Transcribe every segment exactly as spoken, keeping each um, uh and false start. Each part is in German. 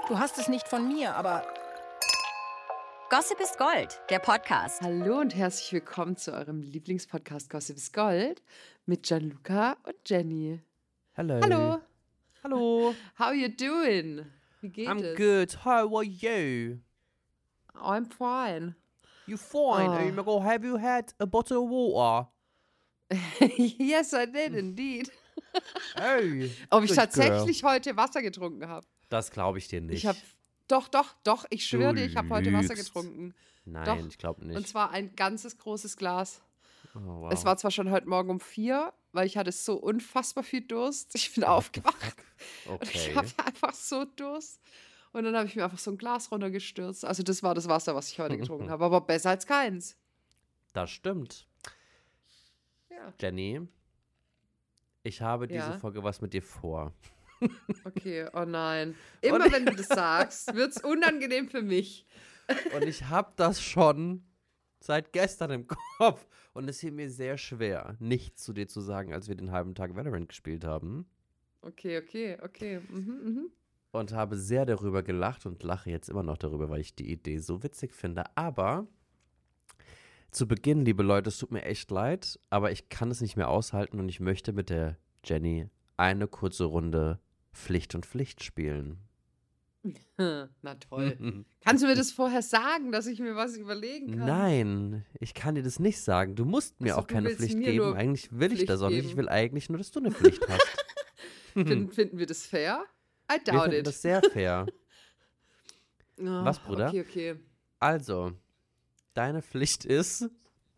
Du hast es nicht von mir, aber... Gossip ist Gold, der Podcast. Hallo und herzlich willkommen zu eurem Lieblingspodcast Gossip ist Gold mit Gianluca und Jenny. Hello. Hallo. Hello. How you doing? Wie geht I'm es? good. How are you? I'm fine. You fine? Oh. Oh my God, have you had a bottle of water? Yes, I did indeed. Oh. Ob ich good tatsächlich heute Wasser getrunken habe. Das glaube ich dir nicht. Ich habe Doch, doch, doch, ich schwöre dir, ich habe heute Wasser lügst. getrunken. Nein, Doch. ich glaube nicht. Und zwar ein ganzes großes Glas. oh, wow. Es war zwar schon heute Morgen um vier, weil ich hatte so unfassbar viel Durst. Ich bin aufgewacht. Und Okay. ich habe einfach so Durst. Und dann habe ich mir einfach so ein Glas runtergestürzt. Also das war das Wasser, was ich heute getrunken habe. Aber besser als keins. Das stimmt. Ja, Jenny, ich habe diese Ja? Folge was mit dir vor. okay, oh nein. Immer wenn du das sagst, wird es unangenehm für mich. Und ich habe das schon seit gestern im Kopf. Und es fiel mir sehr schwer, nichts zu dir zu sagen, als wir den halben Tag Valorant gespielt haben. Okay, okay, okay. Mhm, mhm. Und habe sehr darüber gelacht und lache jetzt immer noch darüber, weil ich die Idee so witzig finde. Aber zu Beginn, liebe Leute, es tut mir echt leid, aber ich kann es nicht mehr aushalten und ich möchte mit der Jenny eine kurze Runde Pflicht und Pflicht spielen. Na toll. Kannst du mir das vorher sagen, dass ich mir was überlegen kann? Nein, ich kann dir das nicht sagen. Du musst mir Ach so, auch du keine willst Pflicht mir geben. nur Eigentlich will ich Pflicht das auch nicht. Ich geben. will eigentlich nur, dass du eine Pflicht hast. Finden, finden wir das fair? I Wir doubt finden it. das sehr fair. Oh, Was, Bruder? Okay, okay. Also, deine Pflicht ist,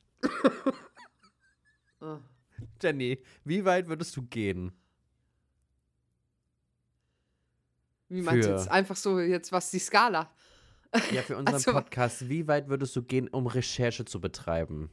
Oh. Jenny, wie weit würdest du gehen? Wie meinst du Für- jetzt? Einfach so jetzt, was die Skala? Ja, für unseren Also- Podcast, wie weit würdest du gehen, um Recherche zu betreiben?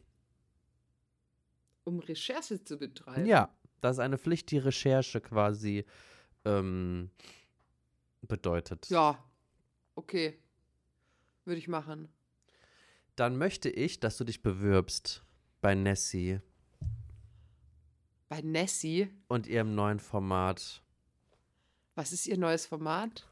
Um Recherche zu betreiben? Ja, das ist eine Pflicht, die Recherche quasi ähm, bedeutet. Ja, okay. Würde ich machen. Dann möchte ich, dass du dich bewirbst bei Nessie Bei Nessie, und ihrem neuen Format. was ist ihr neues Format?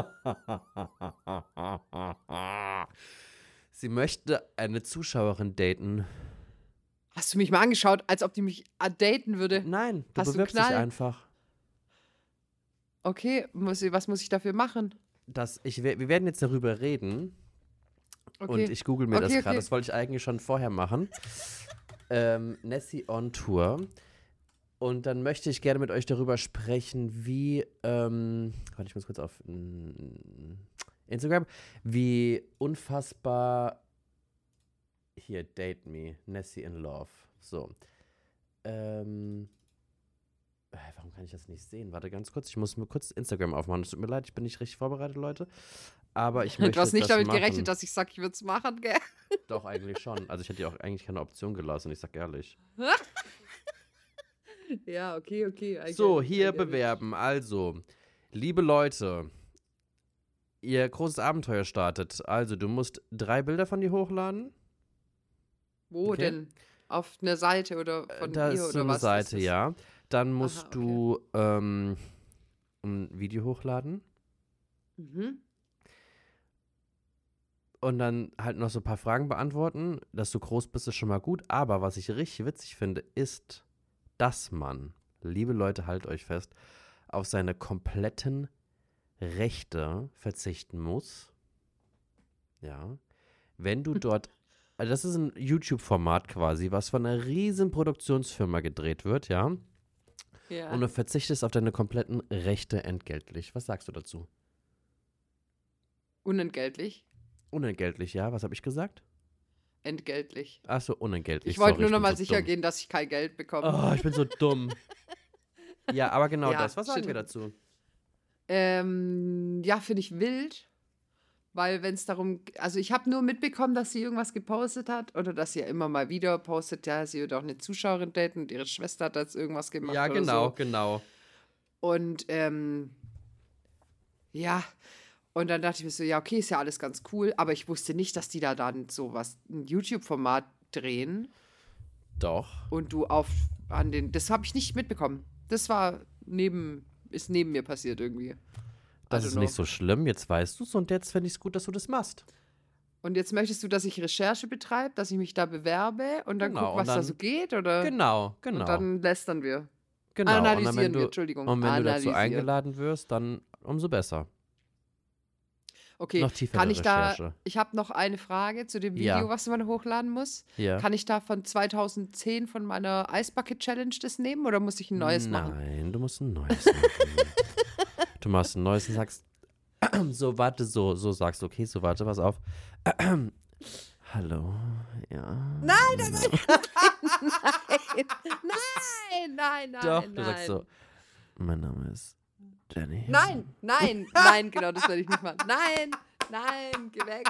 Sie möchte eine Zuschauerin daten. Hast du mich mal angeschaut, als ob die mich äh, daten würde? Nein, du Hast du bewirbst dich Knall? einfach. Okay, muss ich, was muss ich dafür machen? Das, ich, we- wir werden jetzt darüber reden. Okay. Und ich google mir Okay, das gerade. okay. Das wollte ich eigentlich schon vorher machen. Ähm, Nessie on Tour. Und dann möchte ich gerne mit euch darüber sprechen, wie, ähm, warte, ich muss kurz auf mm, Instagram, wie unfassbar, hier, Date Me, Nessie in Love. So. Ähm, äh, warum kann ich das nicht sehen? Warte ganz kurz, ich muss mir kurz Instagram aufmachen. Es tut mir leid, ich bin nicht richtig vorbereitet, Leute. Aber ich möchte Du hast nicht das damit machen. gerechnet, dass ich sage, ich würde es machen, gell? Doch, eigentlich schon. Also ich hätte ja auch eigentlich keine Option gelassen, ich sag ehrlich. Ja, okay, okay. I So, get it, I hier get it. bewerben. Also, liebe Leute, ihr großes Abenteuer startet. Also, du musst drei Bilder von dir hochladen. Wo Okay. denn? Auf einer Seite oder von da ihr ist oder so eine was? Seite, ist das? ja. Dann musst okay. du ähm, ein Video hochladen. Mhm. Und dann halt noch so ein paar Fragen beantworten. Dass du groß bist, ist schon mal gut. Aber was ich richtig witzig finde, ist, dass man, liebe Leute, haltet euch fest, auf seine kompletten Rechte verzichten muss. Ja. Wenn du dort, also das ist ein YouTube-Format quasi, was von einer riesen Produktionsfirma gedreht wird, ja. Ja. Und du verzichtest auf deine kompletten Rechte entgeltlich. Was sagst du dazu? Unentgeltlich? Unentgeltlich, ja. Was habe ich gesagt? Entgeltlich. Achso, unentgeltlich. Ich wollte sorry, nur noch bin mal so sicher dumm. gehen, dass ich kein Geld bekomme. Oh, ich bin so dumm. Ja, aber genau Ja, das. Was sagen wir stimmt. dazu? Ähm, ja, finde ich wild. Weil wenn es darum, also ich habe nur mitbekommen, dass sie irgendwas gepostet hat oder dass sie ja immer mal wieder postet, ja, sie würde auch eine Zuschauerin daten und ihre Schwester hat jetzt irgendwas gemacht Ja, oder genau, so. genau. Und ähm, ja, und dann dachte ich mir so, ja, okay, ist ja alles ganz cool, aber ich wusste nicht, dass die da dann so was, ein YouTube-Format drehen Doch. und du auf an den, das habe ich nicht mitbekommen. Das war neben, ist neben mir passiert irgendwie. Das I don't ist know. nicht so schlimm, jetzt weißt du es und jetzt finde ich es gut, dass du das machst. Und jetzt möchtest du, dass ich Recherche betreibe, dass ich mich da bewerbe und dann Genau, guck, was und da dann- so geht? Oder? Genau, genau. Und dann lästern wir. genau. und dann, analysieren wenn wir, du, Entschuldigung. Und wenn du dazu Analysieren. eingeladen wirst, dann umso besser. Okay, Noch tiefere kann ich da, Recherche. ich habe noch eine Frage zu dem Video, Ja. was man hochladen muss. Ja. Kann ich da von zweitausendzehn von meiner Ice Bucket Challenge das nehmen oder muss ich ein neues Nein, machen? du musst ein neues machen. Du machst ein neues und sagst, so, warte, so, so sagst du, okay, so, warte, pass auf. Hallo, ja. Nein, nein, nein, nein, nein, nein, nein, Doch, nein. du sagst so, mein Name ist Jenny. Nein, nein, nein, genau, das werde ich nicht machen. Nein, nein, geh weg.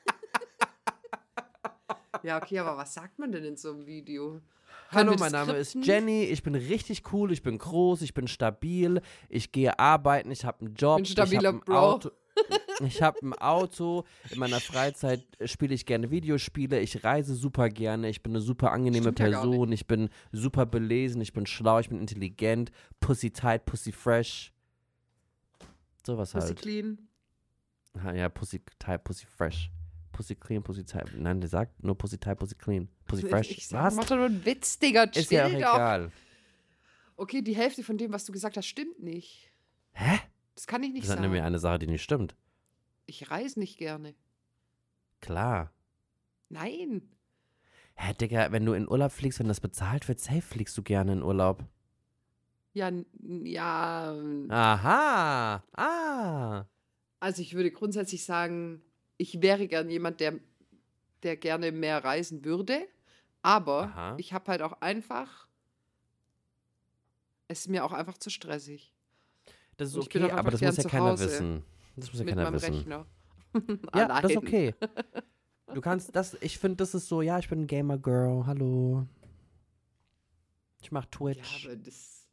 Ja, okay, aber was sagt man denn in so einem Video? Können Hallo, wir das mein Name ist skripten? Jenny, ich bin richtig cool, ich bin groß, ich bin stabil, ich gehe arbeiten, ich habe einen Job, Bin stabiler ich habe ein Bro. Auto. Ich habe ein Auto, in meiner Freizeit spiele ich gerne Videospiele, ich reise super gerne, ich bin eine super angenehme Stimmt ja gar Person, ich bin super belesen, ich bin schlau, ich bin intelligent, Pussy tight, Pussy fresh. Sowas Pussy halt. clean. Ha, ja, Pussy tight, Pussy fresh. Pussy clean, Pussy tight. Nein, der sagt nur Pussy tight, Pussy clean. Pussy fresh. Ich sag, Was? mach doch nur einen Witz, Digga. Ist ja auch chill doch. egal. Okay, die Hälfte von dem, was du gesagt hast, stimmt nicht. Hä? Das kann ich nicht Das ist sagen. nämlich eine Sache, die nicht stimmt. Ich reise nicht gerne. Klar. Nein. Hä, Digga, wenn du in Urlaub fliegst, wenn das bezahlt wird, safe fliegst du gerne in Urlaub. Ja, n- ja. Aha. Ah. Also ich würde grundsätzlich sagen, ich wäre gern jemand, der, der gerne mehr reisen würde. Aber Aha. ich habe halt auch einfach, es ist mir auch einfach zu stressig. Das ist Und ich bin okay, auch aber einfach das gern muss ja zu keiner Hause wissen. Das muss ja mit keiner meinem wissen. Rechner. Ja, Allein. das ist okay. Du kannst das, ich finde, das ist so, ja, ich bin ein Gamer-Girl, hallo. Ich mach Ja, Twitch. aber das.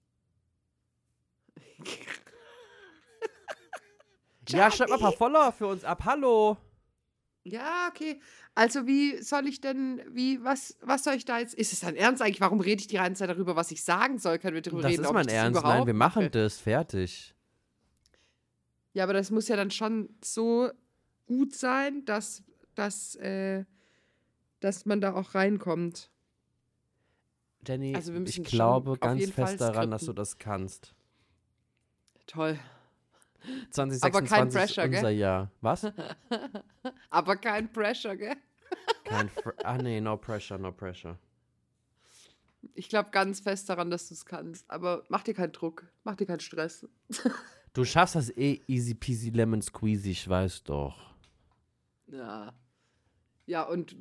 Ja, schreib mal ein paar Follower für uns ab, hallo. Ja, okay. Also wie soll ich denn, wie, was, was soll ich da jetzt, ist es dann ernst eigentlich? Warum rede ich die ganze Zeit darüber, was ich sagen soll? Können wir darüber Das reden, ist ob mein ich das Ernst, überhaupt nein, wir machen mache? das, fertig. Ja, aber das muss ja dann schon so gut sein, dass, dass, äh, dass man da auch reinkommt. Jenny, Also wir müssen ich schon glaube auf ganz jeden Fall fest daran, dass skripten. du das kannst. Toll. zwanzig Aber kein sechsundzwanzig Pressure, ist gell? unser Jahr. Was? Aber kein Pressure, gell? Kein Fr Ah nee, no pressure, no pressure. Ich glaube ganz fest daran, dass du es kannst. Aber mach dir keinen Druck. Mach dir keinen Stress. Du schaffst das eh easy peasy lemon squeezy, ich weiß doch. Ja. Ja, und,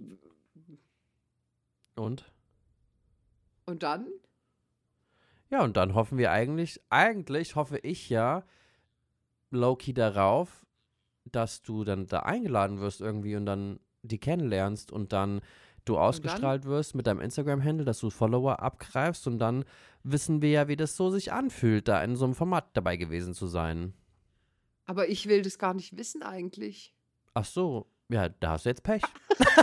Und? und dann? Ja, und dann hoffen wir eigentlich, eigentlich hoffe ich ja low-key darauf, dass du dann da eingeladen wirst irgendwie und dann die kennenlernst und dann du ausgestrahlt wirst mit deinem Instagram-Handle, dass du Follower abgreifst und dann wissen wir ja, wie das so sich anfühlt, da in so einem Format dabei gewesen zu sein. Aber ich will das gar nicht wissen eigentlich. Ach so, ja, da hast du jetzt Pech.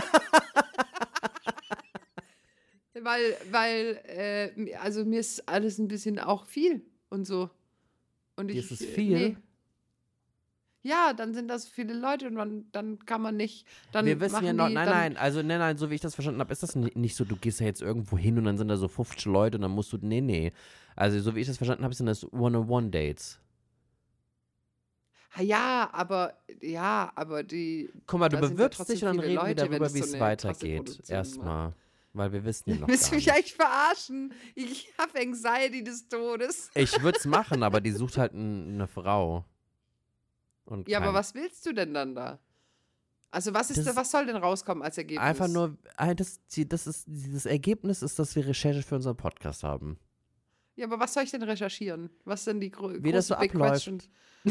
Weil, weil, äh, also mir ist alles ein bisschen auch viel und so. Und Dir ich, ist es äh, viel? nee. Ja, dann sind das viele Leute und man, dann kann man nicht. Dann Wir wissen machen ja noch, die, nein, dann, nein, also nein, nein, so wie ich das verstanden habe, ist das ni- nicht so, du gehst ja jetzt irgendwo hin und dann sind da so fünfzig Leute und dann musst du, nee, nee. Also so wie ich das verstanden habe, sind das One-on-One-Dates. Ah, ja, aber, ja, aber die. Guck mal, du Da sind ja bewirbst trotzdem dich und dann viele reden wir Leute, wenn darüber, es wie so es eine krasse weitergeht. Produktion Erstmal. Weil wir wissen ja noch Willst du gar mich nicht. eigentlich verarschen? Ich habe Anxiety des Todes. Ich würde es machen, aber die sucht halt n- eine Frau. Und Ja, aber kein- was willst du denn dann da? Also was ist Das da, ist was soll denn rauskommen als Ergebnis? Einfach nur, ah, das, die- das, ist, das Ergebnis ist, dass wir Recherche für unseren Podcast haben. Ja, aber was soll ich denn recherchieren? Was sind die gro Wie das großen so Big abläuft. Questions?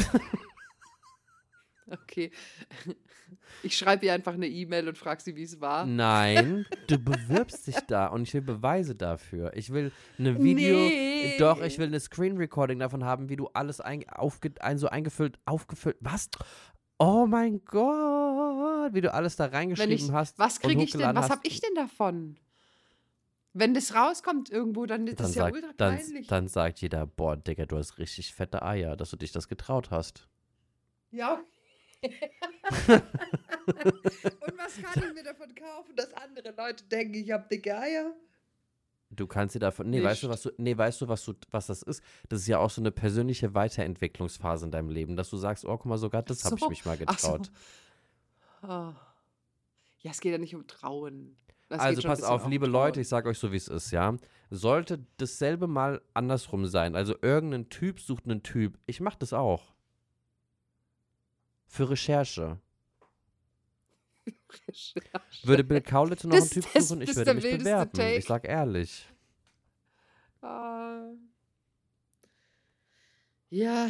Okay. Ich schreibe ihr einfach eine E-Mail und frage sie, wie es war. Nein, du bewirbst dich da und ich will Beweise dafür. Ich will eine Video, Nee. doch, ich will eine Screen Recording davon haben, wie du alles ein, aufge, ein, so eingefüllt, aufgefüllt, was? Oh mein Gott, wie du alles da Wenn reingeschrieben ich, hast. was und kriege ich denn? hochgeladen Was hast. habe ich denn davon? Wenn das rauskommt irgendwo, dann ist Dann das ja sagt, ultra dann, peinlich. dann sagt jeder, boah, Digga, du hast richtig fette Eier, dass du dich das getraut hast. Ja. Und was kann ich mir davon kaufen, dass andere Leute denken, ich habe dicke Eier? Du kannst dir davon, nee, Nicht. weißt du, was du, nee, weißt du, was du, was das ist? Das ist ja auch so eine persönliche Weiterentwicklungsphase in deinem Leben, dass du sagst, oh, guck mal, sogar das habe ich So. mich mal Ach so. getraut. Oh. Ja, es geht ja nicht um Trauen. Das Also geht schon ein pass bisschen auf, um liebe Trauen. Leute, ich sage euch so, wie es ist, ja. Sollte dasselbe mal andersrum sein, also irgendein Typ sucht einen Typ, ich mach das auch. Für Recherche. Recherche. Würde Bill Kaulitz noch Das- einen Typ das- suchen, ich das ist würde der mich wildeste bewerben. Take. Ich sag ehrlich. Ah. Ja.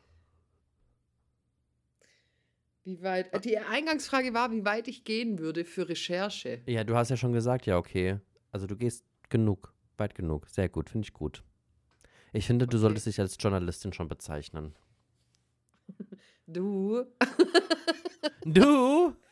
Wie weit? äh, Die Eingangsfrage war, wie weit ich gehen würde für Recherche. Ja, du hast ja schon gesagt, ja, okay. Also du gehst genug, weit genug. Sehr gut, finde ich gut. Ich finde, du Okay. solltest dich als Journalistin schon bezeichnen. Du? Du?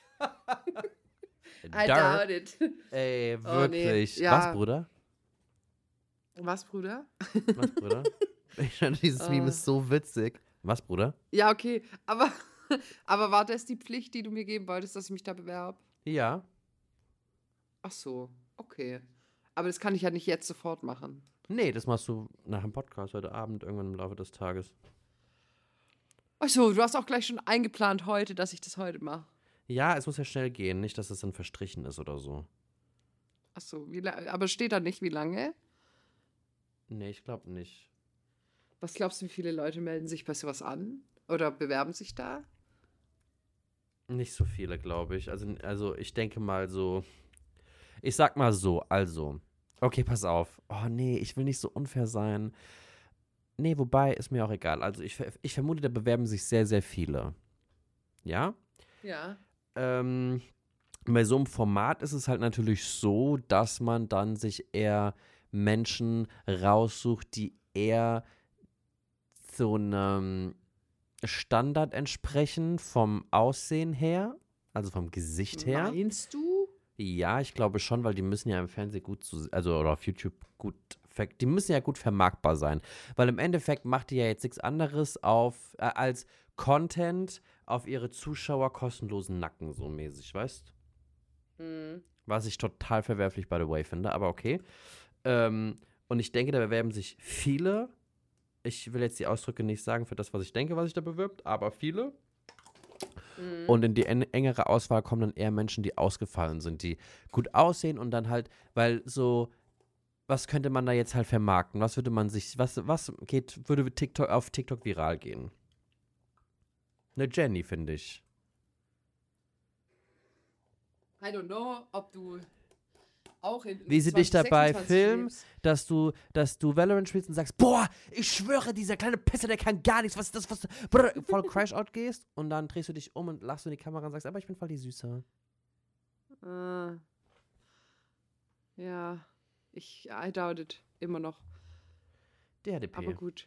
I Dark. doubt it. Ey, Oh, nee. wirklich. Ja. Was, Bruder? Was, Bruder? Was, Bruder? Ich finde, dieses Meme Ah. ist so witzig. Was, Bruder? Ja, okay. Aber, aber war das die Pflicht, die du mir geben wolltest, dass ich mich da bewerbe? Ja. Ach so, okay. Aber das kann ich ja nicht jetzt sofort machen. Nee, das machst du nach dem Podcast heute Abend, irgendwann im Laufe des Tages. Ach so, du hast auch gleich schon eingeplant heute, dass ich das heute mache. Ja, es muss ja schnell gehen, nicht, dass es dann verstrichen ist oder so. Ach so, wie la- aber steht da nicht, wie lange? Nee, ich glaube nicht. Was glaubst du, wie viele Leute melden sich bei sowas an? Oder bewerben sich da? Nicht so viele, glaube ich. Also, also ich denke mal so. Ich sag mal so, also. Okay, pass auf. Oh nee, ich will nicht so unfair sein. Nee, wobei, ist mir auch egal. Also ich, ver- ich vermute, da bewerben sich sehr, sehr viele. Ja? Ja. Ähm, bei so einem Format ist es halt natürlich so, dass man dann sich eher Menschen raussucht, die eher so einem Standard entsprechen vom Aussehen her, also vom Gesicht her. Meinst du? Ja, ich glaube schon, weil die müssen ja im Fernsehen gut, zu, also oder auf YouTube gut, ver- die müssen ja gut vermarktbar sein. Weil im Endeffekt macht die ja jetzt nichts anderes auf, äh, als Content auf ihre Zuschauer kostenlosen Nacken, so mäßig, weißt? Hm. Was ich total verwerflich, by the way, finde, aber okay. Ähm, und ich denke, da bewerben sich viele. Ich will jetzt die Ausdrücke nicht sagen für das, was ich denke, was sich da bewirbt, aber viele. Hm. Und in die en engere Auswahl kommen dann eher Menschen, die ausgefallen sind, die gut aussehen und dann halt, weil so, was könnte man da jetzt halt vermarkten? Was würde man sich, was, was geht, würde TikTok auf TikTok viral gehen? Eine Jenny, finde ich. I don't know, ob du auch in Wie sie dich dabei zwanzig filmen, lebst. dass du, dass du Valorant spielst und sagst, boah, ich schwöre, dieser kleine Pisser, der kann gar nichts, was ist das, was, brr, voll Crash-Out gehst und dann drehst du dich um und lachst in die Kamera und sagst, aber ich bin voll die Süße. Ah. Ja, ich, I doubt it, immer noch. D H D P. Aber gut.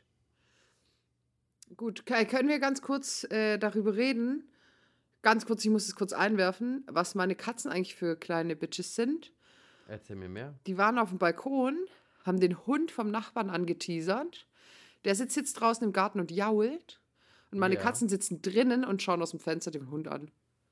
Gut, Kai, können wir ganz kurz äh, darüber reden? Ganz kurz, ich muss es kurz einwerfen, was meine Katzen eigentlich für kleine Bitches sind. Erzähl mir mehr. Die waren auf dem Balkon, haben den Hund vom Nachbarn angeteasert. Der sitzt jetzt draußen im Garten und jault. Und meine Ja. Katzen sitzen drinnen und schauen aus dem Fenster den Hund an.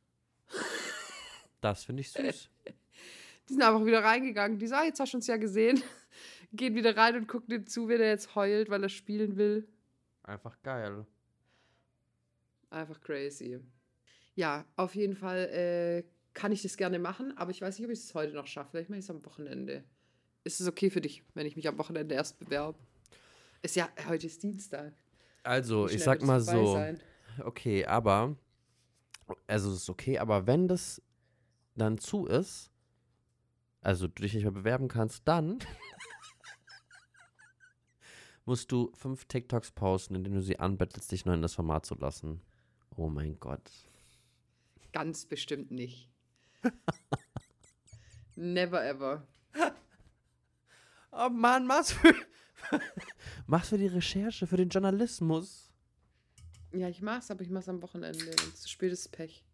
Das finde ich süß. Die sind einfach wieder reingegangen. Die sagen, jetzt hast du uns ja gesehen. Gehen wieder rein und gucken dem zu, wie der jetzt heult, weil er spielen will. Einfach geil. Einfach crazy. Ja, auf jeden Fall äh, kann ich das gerne machen, aber ich weiß nicht, ob ich es heute noch schaffe. Vielleicht mache ich es am Wochenende. Ist es okay für dich, wenn ich mich am Wochenende erst bewerbe? Ist ja, heute ist Dienstag. Also, Wie ich schnell sag wird es mal vorbei so, sein? okay, aber, also es ist okay, aber wenn das dann zu ist, also du dich nicht mehr bewerben kannst, dann musst du fünf TikToks posten, in denen du sie anbettelst, dich noch in das Format zu lassen. Oh mein Gott. Ganz bestimmt nicht. Never ever. Oh Mann, mach's für, mach's für die Recherche, für den Journalismus. Ja, ich mach's, aber ich mach's am Wochenende. Wenn es zu spät ist, Pech.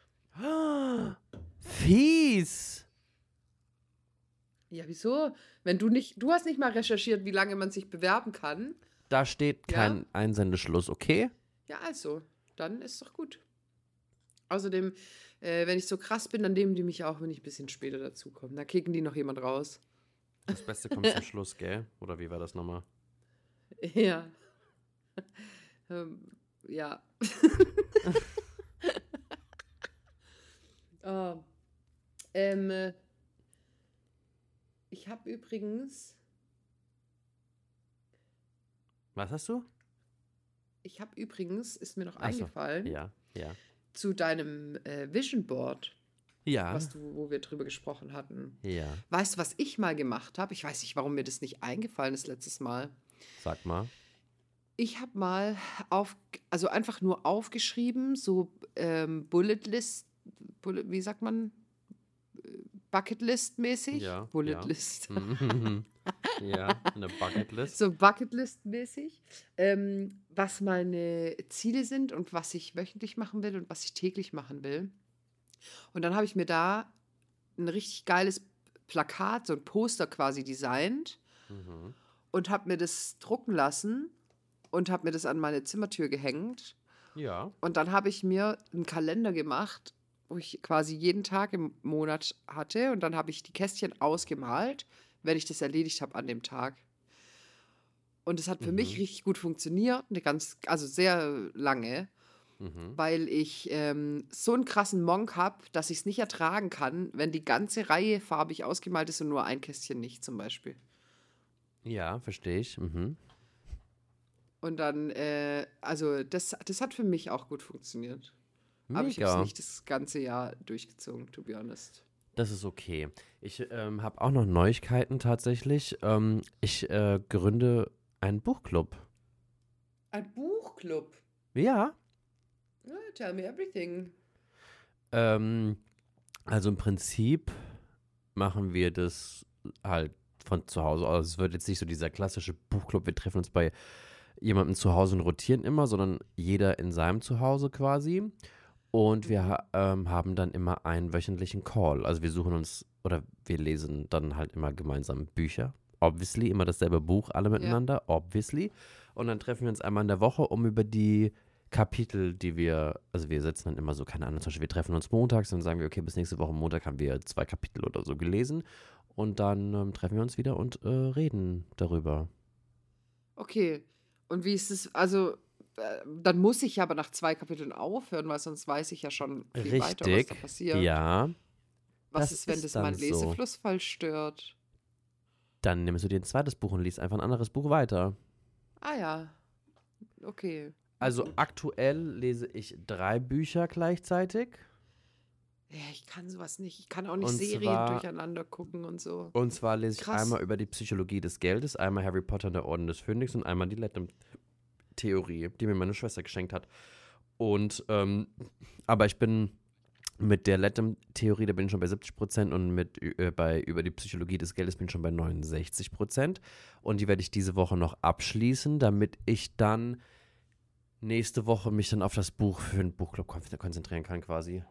Fies. Ja, wieso? Wenn du nicht, du hast nicht mal recherchiert, wie lange man sich bewerben kann. Da steht Ja? kein Einsendeschluss, okay? Ja, also. dann ist doch gut. Außerdem, äh, wenn ich so krass bin, dann nehmen die mich auch, wenn ich ein bisschen später dazukomme. Da kicken die noch jemand raus. Das Beste kommt zum Schluss, gell? Oder wie war das nochmal? Ja. ähm, ja. oh. ähm, äh, ich habe übrigens, Was hast du? ich habe übrigens, ist mir noch Ach so, eingefallen, Ja, ja. zu deinem äh, Vision Board, Ja, was du, wo wir drüber gesprochen hatten. ja. Weißt du, was ich mal gemacht habe? Ich weiß nicht, warum mir das nicht eingefallen ist letztes Mal. Sag mal. Ich habe mal auf, also einfach nur aufgeschrieben, so ähm, Bullet List, Bullet, wie sagt man? Bucket List mäßig? Ja, Bullet ja. List. Mhm. Ja, eine Bucketlist. So Bucket List mäßig, ähm, was meine Ziele sind und was ich wöchentlich machen will und was ich täglich machen will. Und dann habe ich mir da ein richtig geiles Plakat, so ein Poster quasi designt Mhm. und habe mir das drucken lassen und habe mir das an meine Zimmertür gehängt. Ja. Und dann habe ich mir einen Kalender gemacht, wo ich quasi jeden Tag im Monat hatte. Und dann habe ich die Kästchen ausgemalt, wenn ich das erledigt habe an dem Tag. Und es hat für Mhm. mich richtig gut funktioniert, eine ganz, also sehr lange, Mhm. weil ich ähm, so einen krassen Monk habe, dass ich es nicht ertragen kann, wenn die ganze Reihe farbig ausgemalt ist und nur ein Kästchen nicht zum Beispiel. Ja, verstehe ich. Mhm. Und dann, äh, also das, das hat für mich auch gut funktioniert. Aber ich habe es Mega. nicht das ganze Jahr durchgezogen, to be honest. Das ist okay. Ich ähm, habe auch noch Neuigkeiten tatsächlich. Ähm, ich äh, gründe einen Buchclub. Ein Buchclub. Ja. Ja, tell me everything. Ähm, also im Prinzip machen wir das halt von zu Hause aus. Es wird jetzt nicht so dieser klassische Buchclub, wir treffen uns bei jemandem zu Hause und rotieren immer, sondern jeder in seinem Zuhause quasi. Und wir ha ähm, haben dann immer einen wöchentlichen Call. Also wir suchen uns oder wir lesen dann halt immer gemeinsam Bücher. Obviously, immer dasselbe Buch, alle miteinander, obviously. Und dann treffen wir uns einmal in der Woche, um über die Kapitel, die wir, also wir setzen dann immer so, keine Ahnung, zum Beispiel wir treffen uns montags und dann sagen wir, okay, bis nächste Woche Montag haben wir zwei Kapitel oder so gelesen. Und dann ähm, treffen wir uns wieder und äh, reden darüber. Okay. Und wie ist es, also, äh, dann muss ich aber nach zwei Kapiteln aufhören, weil sonst weiß ich ja schon viel weiter, was da Richtig, passiert. ja. Was das ist, wenn ist das dann meinen so. Lesefluss voll stört? Dann nimmst du dir ein zweites Buch und liest einfach ein anderes Buch weiter. Ah ja. Okay. Also aktuell lese ich drei Bücher gleichzeitig. Ja, ich kann sowas nicht. Ich kann auch nicht Und Serien zwar- durcheinander gucken und so. Und zwar lese ich Krass. einmal über die Psychologie des Geldes, einmal Harry Potter und der Orden des Phönix und einmal die Latham-Theorie, die mir meine Schwester geschenkt hat. Und, ähm, aber ich bin mit der Latham-Theorie, da bin ich schon bei siebzig Prozent und mit äh, bei über die Psychologie des Geldes bin ich schon bei neunundsechzig Prozent. Und die werde ich diese Woche noch abschließen, damit ich dann nächste Woche mich dann auf das Buch für den Buchclub kon- konzentrieren kann quasi.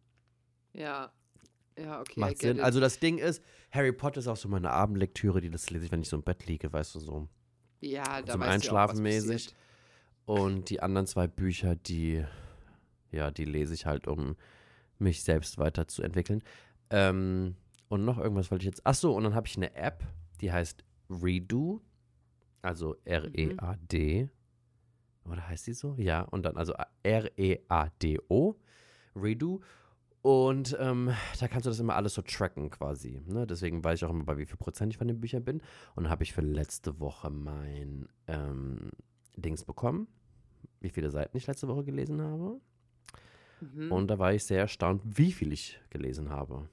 Ja. Ja, okay. I Macht get Sinn. it. Also das Ding ist, Harry Potter ist auch so meine Abendlektüre, die das lese ich, wenn ich so im Bett liege, weißt du, so. ja, da zum weißt du ja auch, was Einschlafen mäßig. passiert. Und die anderen zwei Bücher, die, ja, die lese ich halt, um mich selbst weiterzuentwickeln. Ähm, und noch irgendwas wollte ich jetzt. Ach so, und dann habe ich eine App, die heißt Redo, also R E A D. Oder heißt die so? Ja, und dann also R E A D O, Redo. Und ähm, da kannst du das immer alles so tracken quasi. Ne? Deswegen weiß ich auch immer, bei wie viel Prozent ich von den Büchern bin. Und dann habe ich für letzte Woche mein ähm, Dings bekommen, wie viele Seiten ich letzte Woche gelesen habe. Mhm. Und da war ich sehr erstaunt, wie viel ich gelesen habe.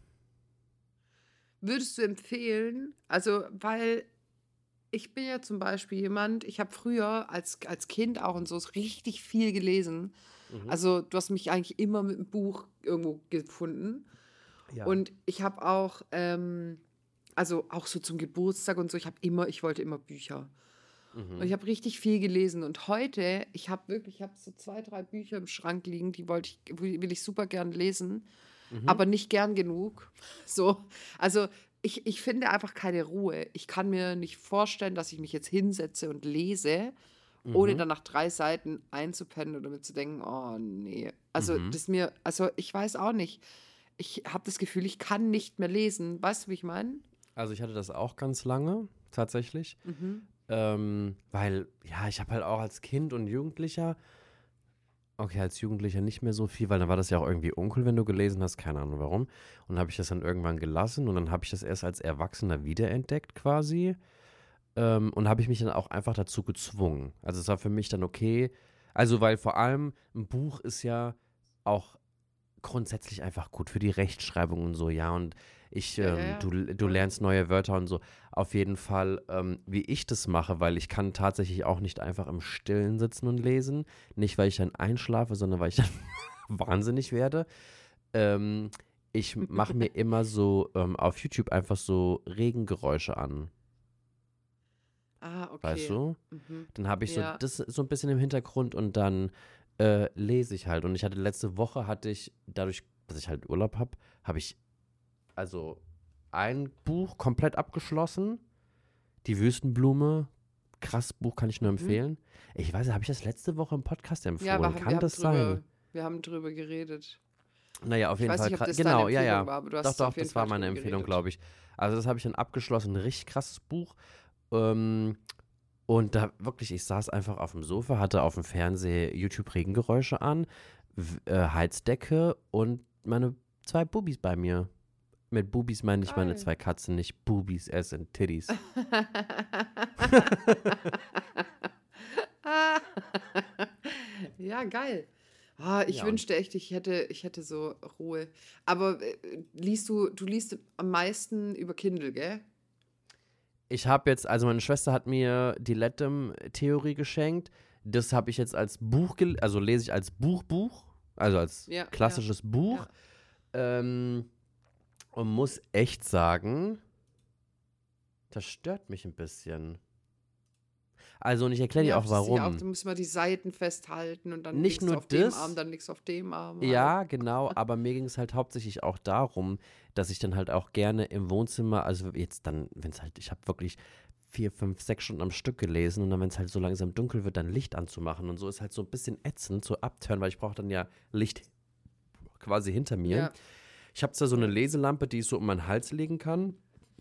Würdest du empfehlen, also, weil ich bin ja zum Beispiel jemand, ich habe früher als, als Kind auch und so richtig viel gelesen. Mhm. Also, du hast mich eigentlich immer mit einem Buch irgendwo gefunden. Ja. Und ich habe auch, ähm, also auch so zum Geburtstag und so, ich habe immer, ich wollte immer Bücher. Mhm. Und ich habe richtig viel gelesen. Und heute, ich habe wirklich, ich habe so zwei, drei Bücher im Schrank liegen, die wollte ich, will ich super gern lesen, Mhm. aber nicht gern genug. So, also ich, ich finde einfach keine Ruhe. Ich kann mir nicht vorstellen, dass ich mich jetzt hinsetze und lese ohne Mhm. dann nach drei Seiten einzupennen oder mir zu denken, oh nee. Also Mhm. das mir, also ich weiß auch nicht. Ich habe das Gefühl, ich kann nicht mehr lesen. Weißt du, wie ich meine? Also ich hatte das auch ganz lange, tatsächlich. Mhm. Ähm, weil, ja, ich habe halt auch als Kind und Jugendlicher, okay, als Jugendlicher nicht mehr so viel, weil dann war das ja auch irgendwie uncool, wenn du gelesen hast, keine Ahnung warum. Und dann habe ich das dann irgendwann gelassen und dann habe ich das erst als Erwachsener wiederentdeckt quasi. Ähm, und habe ich mich dann auch einfach dazu gezwungen. Also es war für mich dann okay. Also weil vor allem ein Buch ist ja auch grundsätzlich einfach gut für die Rechtschreibung und so, ja. Und ich, Ja, ja, ähm, ja. du, du Voll. lernst neue Wörter und so. Auf jeden Fall, ähm, wie ich das mache, weil ich kann tatsächlich auch nicht einfach im Stillen sitzen und lesen. Nicht, weil ich dann einschlafe, sondern weil ich dann wahnsinnig werde. Ähm, ich mache mir immer so ähm, auf YouTube einfach so Regengeräusche an, Ah, weißt okay. du? Mhm. Dann habe ich so Ja. das so ein bisschen im Hintergrund und dann äh, lese ich halt. Und ich hatte letzte Woche, hatte ich, dadurch, dass ich halt Urlaub habe, habe ich also ein Buch komplett abgeschlossen. Die Wüstenblume. Krass Buch, kann ich nur Mhm. empfehlen. Ich weiß nicht, habe ich das letzte Woche im Podcast Ja, wir empfohlen? haben, wir Kann haben das sein? drüber, wir haben drüber geredet. Naja, auf Ich jeden weiß Fall. nicht, ob kra- das deine Genau, ja, Empfehlung ja. war, aber du Doch, hast doch, auf jeden das war Fall meine drüber Empfehlung, geredet. glaube ich. Also, das habe ich dann abgeschlossen. Ein richtig krasses Buch. Ähm, und da wirklich, ich saß einfach auf dem Sofa, hatte auf dem Fernseher YouTube-Regengeräusche an, w- äh, Heizdecke und meine zwei Bubis bei mir. Mit Bubis meine ich meine Geil. zwei Katzen, nicht Bubis, as in Titties. Ja, geil. Ah, ich Ja, und wünschte echt, ich hätte, ich hätte so Ruhe. Aber äh, liest du, du liest am meisten über Kindle, gell? ich habe jetzt, also meine Schwester hat mir die Lettem-Theorie geschenkt. Das habe ich jetzt als Buch, gel also lese ich als Buchbuch, also als Ja, ja, klassisches Buch. ja. Ähm, und muss echt sagen, das stört mich ein bisschen. Also, und ich erkläre dir Ja, auch das ist ja auch, warum. da muss man die Seiten festhalten und dann Nicht liegst du nur auf dem Arm, das, dann liegst du auf dem Arm. Hallo. ja, genau, aber mir ging es halt hauptsächlich auch darum, dass ich dann halt auch gerne im Wohnzimmer, also jetzt dann, wenn es halt, ich habe wirklich vier, fünf, sechs Stunden am Stück gelesen und dann, wenn es halt so langsam dunkel wird, dann Licht anzumachen und so ist halt so ein bisschen ätzend, so abtören, weil ich brauche dann ja Licht quasi hinter mir. Ja, Ich habe zwar so eine ja. Leselampe, die ich so um meinen Hals legen kann,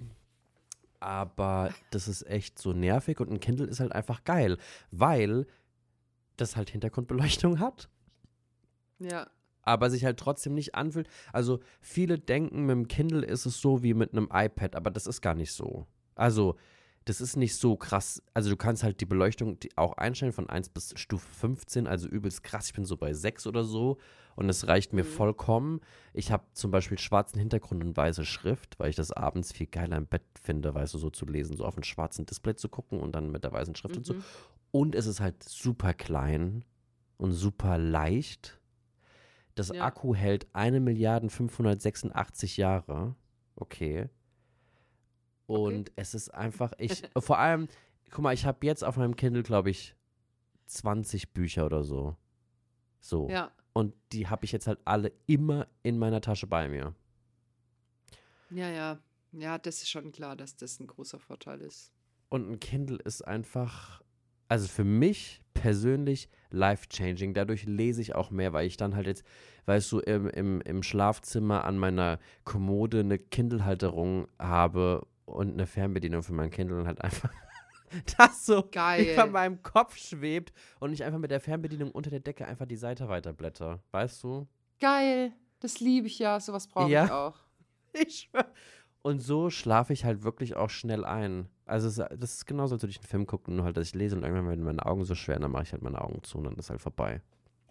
aber das ist echt so nervig und ein Kindle ist halt einfach geil, weil das halt Hintergrundbeleuchtung hat, Ja, aber sich halt trotzdem nicht anfühlt. Also viele denken, mit dem Kindle ist es so wie mit einem iPad, aber das ist gar nicht so. Also das ist nicht so krass. Also du kannst halt die Beleuchtung die auch einstellen von eins bis Stufe fünfzehn, also übelst krass. Ich bin so bei sechs oder so und es reicht mir mhm. vollkommen. Ich habe zum Beispiel schwarzen Hintergrund und weiße Schrift, weil ich das abends viel geiler im Bett finde, weißt du, so zu lesen, so auf ein schwarzen Display zu gucken und dann mit der weißen Schrift und so. Mhm. Und es ist halt super klein und super leicht. Das Ja, Akku hält eine Milliarde fünfhundertsechsundachtzig Jahre. Okay. okay. Und es ist einfach, ich, vor allem, guck mal, ich habe jetzt auf meinem Kindle, glaube ich, zwanzig Bücher oder so. So. Ja, Und die habe ich jetzt halt alle immer in meiner Tasche bei mir. ja, ja. Ja, das ist schon klar, dass das ein großer Vorteil ist. Und ein Kindle ist einfach, also für mich persönlich life-changing. Dadurch lese ich auch mehr, weil ich dann halt jetzt, weißt du, im, im, im Schlafzimmer an meiner Kommode eine Kindle-Halterung habe und eine Fernbedienung für mein Kindle und halt einfach das so über Geil. meinem Kopf schwebt und ich einfach mit der Fernbedienung unter der Decke einfach die Seite weiterblätter. Weißt du? Geil. Das liebe ich ja. Sowas brauche ich Ja, auch. ich schwör. Und so schlafe ich halt wirklich auch schnell ein. Also es, das ist genauso, als würde ich einen Film gucken, nur halt, dass ich lese und irgendwann werden meine Augen so schwer und dann mache ich halt meine Augen zu und dann ist halt vorbei.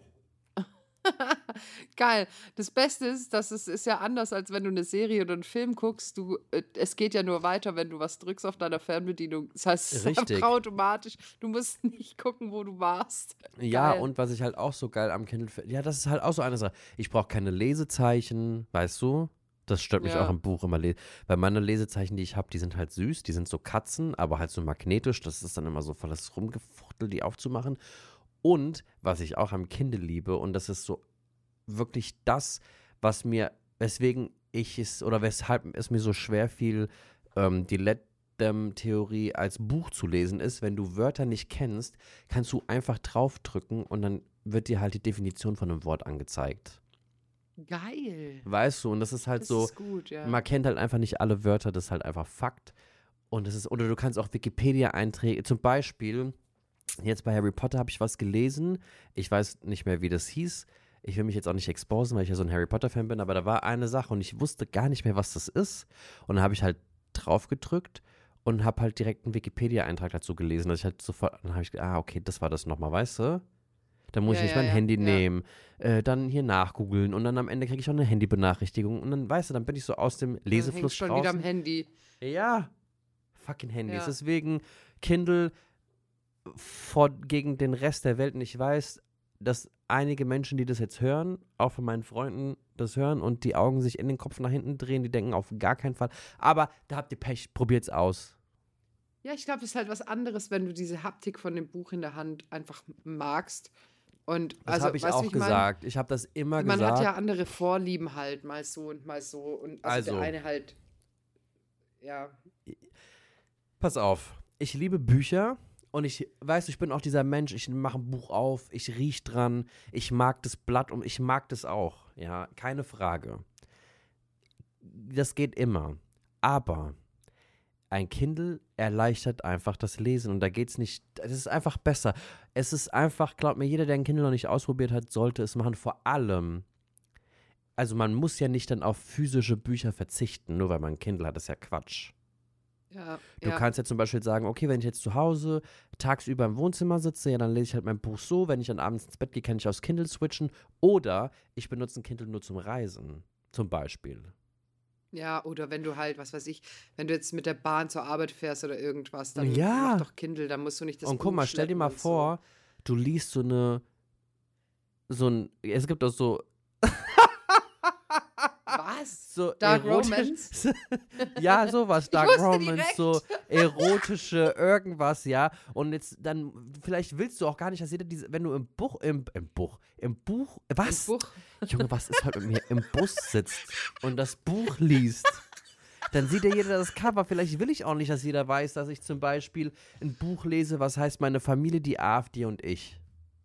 Geil. Das Beste ist, dass es ist ja anders, als wenn du eine Serie oder einen Film guckst. Du, äh, es geht ja nur weiter, wenn du was drückst auf deiner Fernbedienung. Das heißt, es ist Richtig. einfach automatisch. Du musst nicht gucken, wo du warst. Ja, Geil. und was ich halt auch so geil am Kindle finde, ja, das ist halt auch so eine Sache. Ich brauche keine Lesezeichen, weißt du? Das stört mich auch Ja. im Buch immer. le- Weil meine Lesezeichen, die ich habe, die sind halt süß, die sind so Katzen, aber halt so magnetisch. Das ist dann immer so voll das Rumgefuchtel, die aufzumachen. Und was ich auch am Kindle liebe, und das ist so wirklich das, was mir, weswegen ich es, oder weshalb es mir so schwer fiel, ähm, die Let ähm, Theorie als Buch zu lesen ist, wenn du Wörter nicht kennst, kannst du einfach draufdrücken und dann wird dir halt die Definition von einem Wort angezeigt. Geil. Weißt du, und das ist halt Das so, ist gut, ja. man kennt halt einfach nicht alle Wörter, das ist halt einfach Fakt. Und das ist, oder du kannst auch Wikipedia-Einträge, zum Beispiel, jetzt bei Harry Potter habe ich was gelesen, ich weiß nicht mehr, wie das hieß, ich will mich jetzt auch nicht exposen, weil ich ja so ein Harry Potter-Fan bin, aber da war eine Sache und ich wusste gar nicht mehr, was das ist. Und dann habe ich halt drauf gedrückt und habe halt direkt einen Wikipedia-Eintrag dazu gelesen, dass ich halt sofort, dann habe ich gedacht, ah, okay, das war das nochmal, weißt du? Dann muss Ja, ich nicht ja, mein ja, Handy ja. nehmen, äh, dann hier nachgoogeln und dann am Ende kriege ich auch eine Handybenachrichtigung und dann, weißt du, dann bin ich so aus dem Dann Lesefluss hängst schon wieder am draußen. Handy. Ja, fucking Handys. Ja. Deswegen Kindle vor, gegen den Rest der Welt. Und ich weiß, dass einige Menschen, die das jetzt hören, auch von meinen Freunden das hören und die Augen sich in den Kopf nach hinten drehen, die denken auf gar keinen Fall. Aber da habt ihr Pech, probiert's aus. Ja, ich glaube, es ist halt was anderes, wenn du diese Haptik von dem Buch in der Hand einfach magst. Und Das also, habe ich weißt du, auch wie ich mein? gesagt. Ich habe das immer Man gesagt. hat ja andere Vorlieben halt, mal so und mal so. Und also, Also. der eine halt, ja. Pass auf, ich liebe Bücher und ich, weißt du, ich bin auch dieser Mensch, ich mache ein Buch auf, ich riech dran, ich mag das Blatt und ich mag das auch, ja, keine Frage. Das geht immer, aber ein Kindle erleichtert einfach das Lesen und da geht's nicht, es ist einfach besser. Es ist einfach, glaub mir, jeder, der ein Kindle noch nicht ausprobiert hat, sollte es machen, vor allem, also man muss ja nicht dann auf physische Bücher verzichten, nur weil man ein Kindle hat, das ist ja Quatsch. Ja, Du ja. kannst ja zum Beispiel sagen, okay, wenn ich jetzt zu Hause tagsüber im Wohnzimmer sitze, ja, dann lese ich halt mein Buch so. Wenn ich dann abends ins Bett gehe, kann ich aufs Kindle switchen. Oder ich benutze ein Kindle nur zum Reisen, zum Beispiel. Ja, oder wenn du halt, was weiß ich, wenn du jetzt mit der Bahn zur Arbeit fährst oder irgendwas, dann Ja. mach doch Kindle, dann musst du nicht das und guck Buch mal, stell dir schleppen mal und vor, du liest so eine, so ein, es gibt auch so, So. Was? so Dark erotisch- Romance? ja, sowas, Dark wusste Romance, direkt. so erotische irgendwas, ja. Und jetzt dann, vielleicht willst du auch gar nicht, dass jeder diese, wenn du im Buch, im, im Buch, im Buch, was? Ein Buch? Junge, was ist heute mit mir im Bus sitzt und das Buch liest, dann sieht ja jeder das Cover. Vielleicht will ich auch nicht, dass jeder weiß, dass ich zum Beispiel ein Buch lese, was heißt meine Familie, die AfD und ich.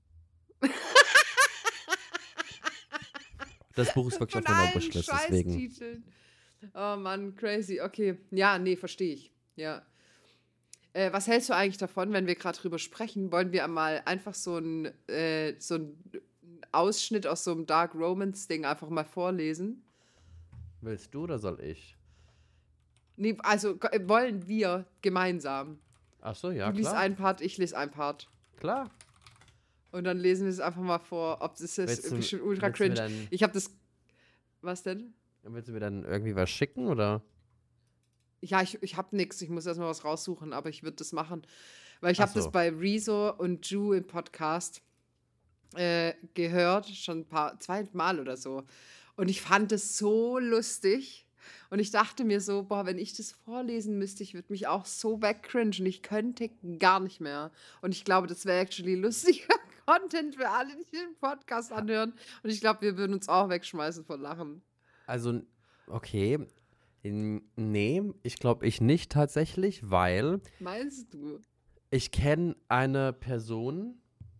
Das Buch ist wirklich auf Von meiner allen Wishlist, deswegen. Scheißtiteln. Oh Mann, crazy. Okay. Ja, nee, verstehe ich. Ja. Äh, was hältst du eigentlich davon, wenn wir gerade drüber sprechen? Wollen wir mal einfach so ein, äh, so ein Ausschnitt aus so einem Dark Romance-Ding einfach mal vorlesen? Willst du oder soll ich? Nee, also g- wollen wir gemeinsam. Ach so, ja, du liest klar. einen Part, ich lese einen Part. Klar. Und dann lesen wir es einfach mal vor, ob das Willst ist du- bestimmt ultra willst du mir cringe. dann- Ich habe das. Was denn? Willst du mir dann irgendwie was schicken, oder? Ja, ich, ich habe nichts. Ich muss erstmal was raussuchen, aber ich würde das machen. Weil ich habe Ach so. das bei Rezo und Ju im Podcast äh, gehört, schon ein paar, zweimal oder so. Und ich fand es so lustig. Und ich dachte mir so, boah, wenn ich das vorlesen müsste, ich würde mich auch so wegcringen. Ich könnte gar nicht mehr. Und ich glaube, das wäre actually lustiger Content für alle, die den Podcast anhören. Und ich glaube, wir würden uns auch wegschmeißen vor Lachen. Also, okay. N- Nee, ich glaube ich nicht tatsächlich, weil Meinst du? ich kenne eine Person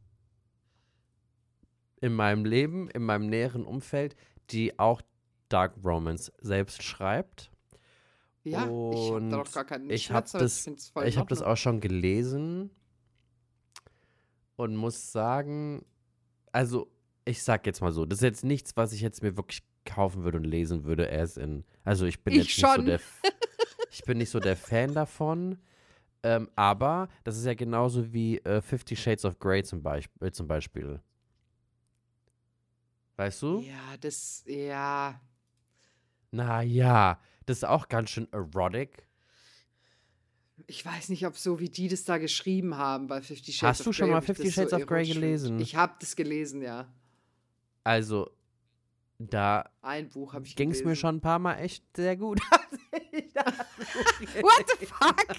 in meinem Leben, in meinem näheren Umfeld, die auch Dark Romance selbst schreibt. Ja, ich habe Und da doch gar keinen ich Schmerz, hab aber das- find's voll Ich in habe das Ordnung. auch schon gelesen und muss sagen, also ich sag jetzt mal so, das ist jetzt nichts, was ich jetzt mir wirklich kaufen würde und lesen würde, as in. Also ich bin Ich jetzt nicht so schon. der, F- ich bin nicht so der Fan davon, ähm, aber das ist ja genauso wie äh, Fifty Shades of Grey zum, Beisp äh, zum Beispiel. Weißt du? Ja, das, ja. Naja, das ist auch ganz schön erotic. Ich weiß nicht, ob so wie die das da geschrieben haben bei Fifty Shades Hast of du Grey. schon mal ob ich Fifty das Shades so of Grey erotisch find. gelesen? Ich habe das gelesen, ja. Also, da Ein Buch habe ich ging gelesen. es mir schon ein paar Mal echt sehr gut. What the fuck?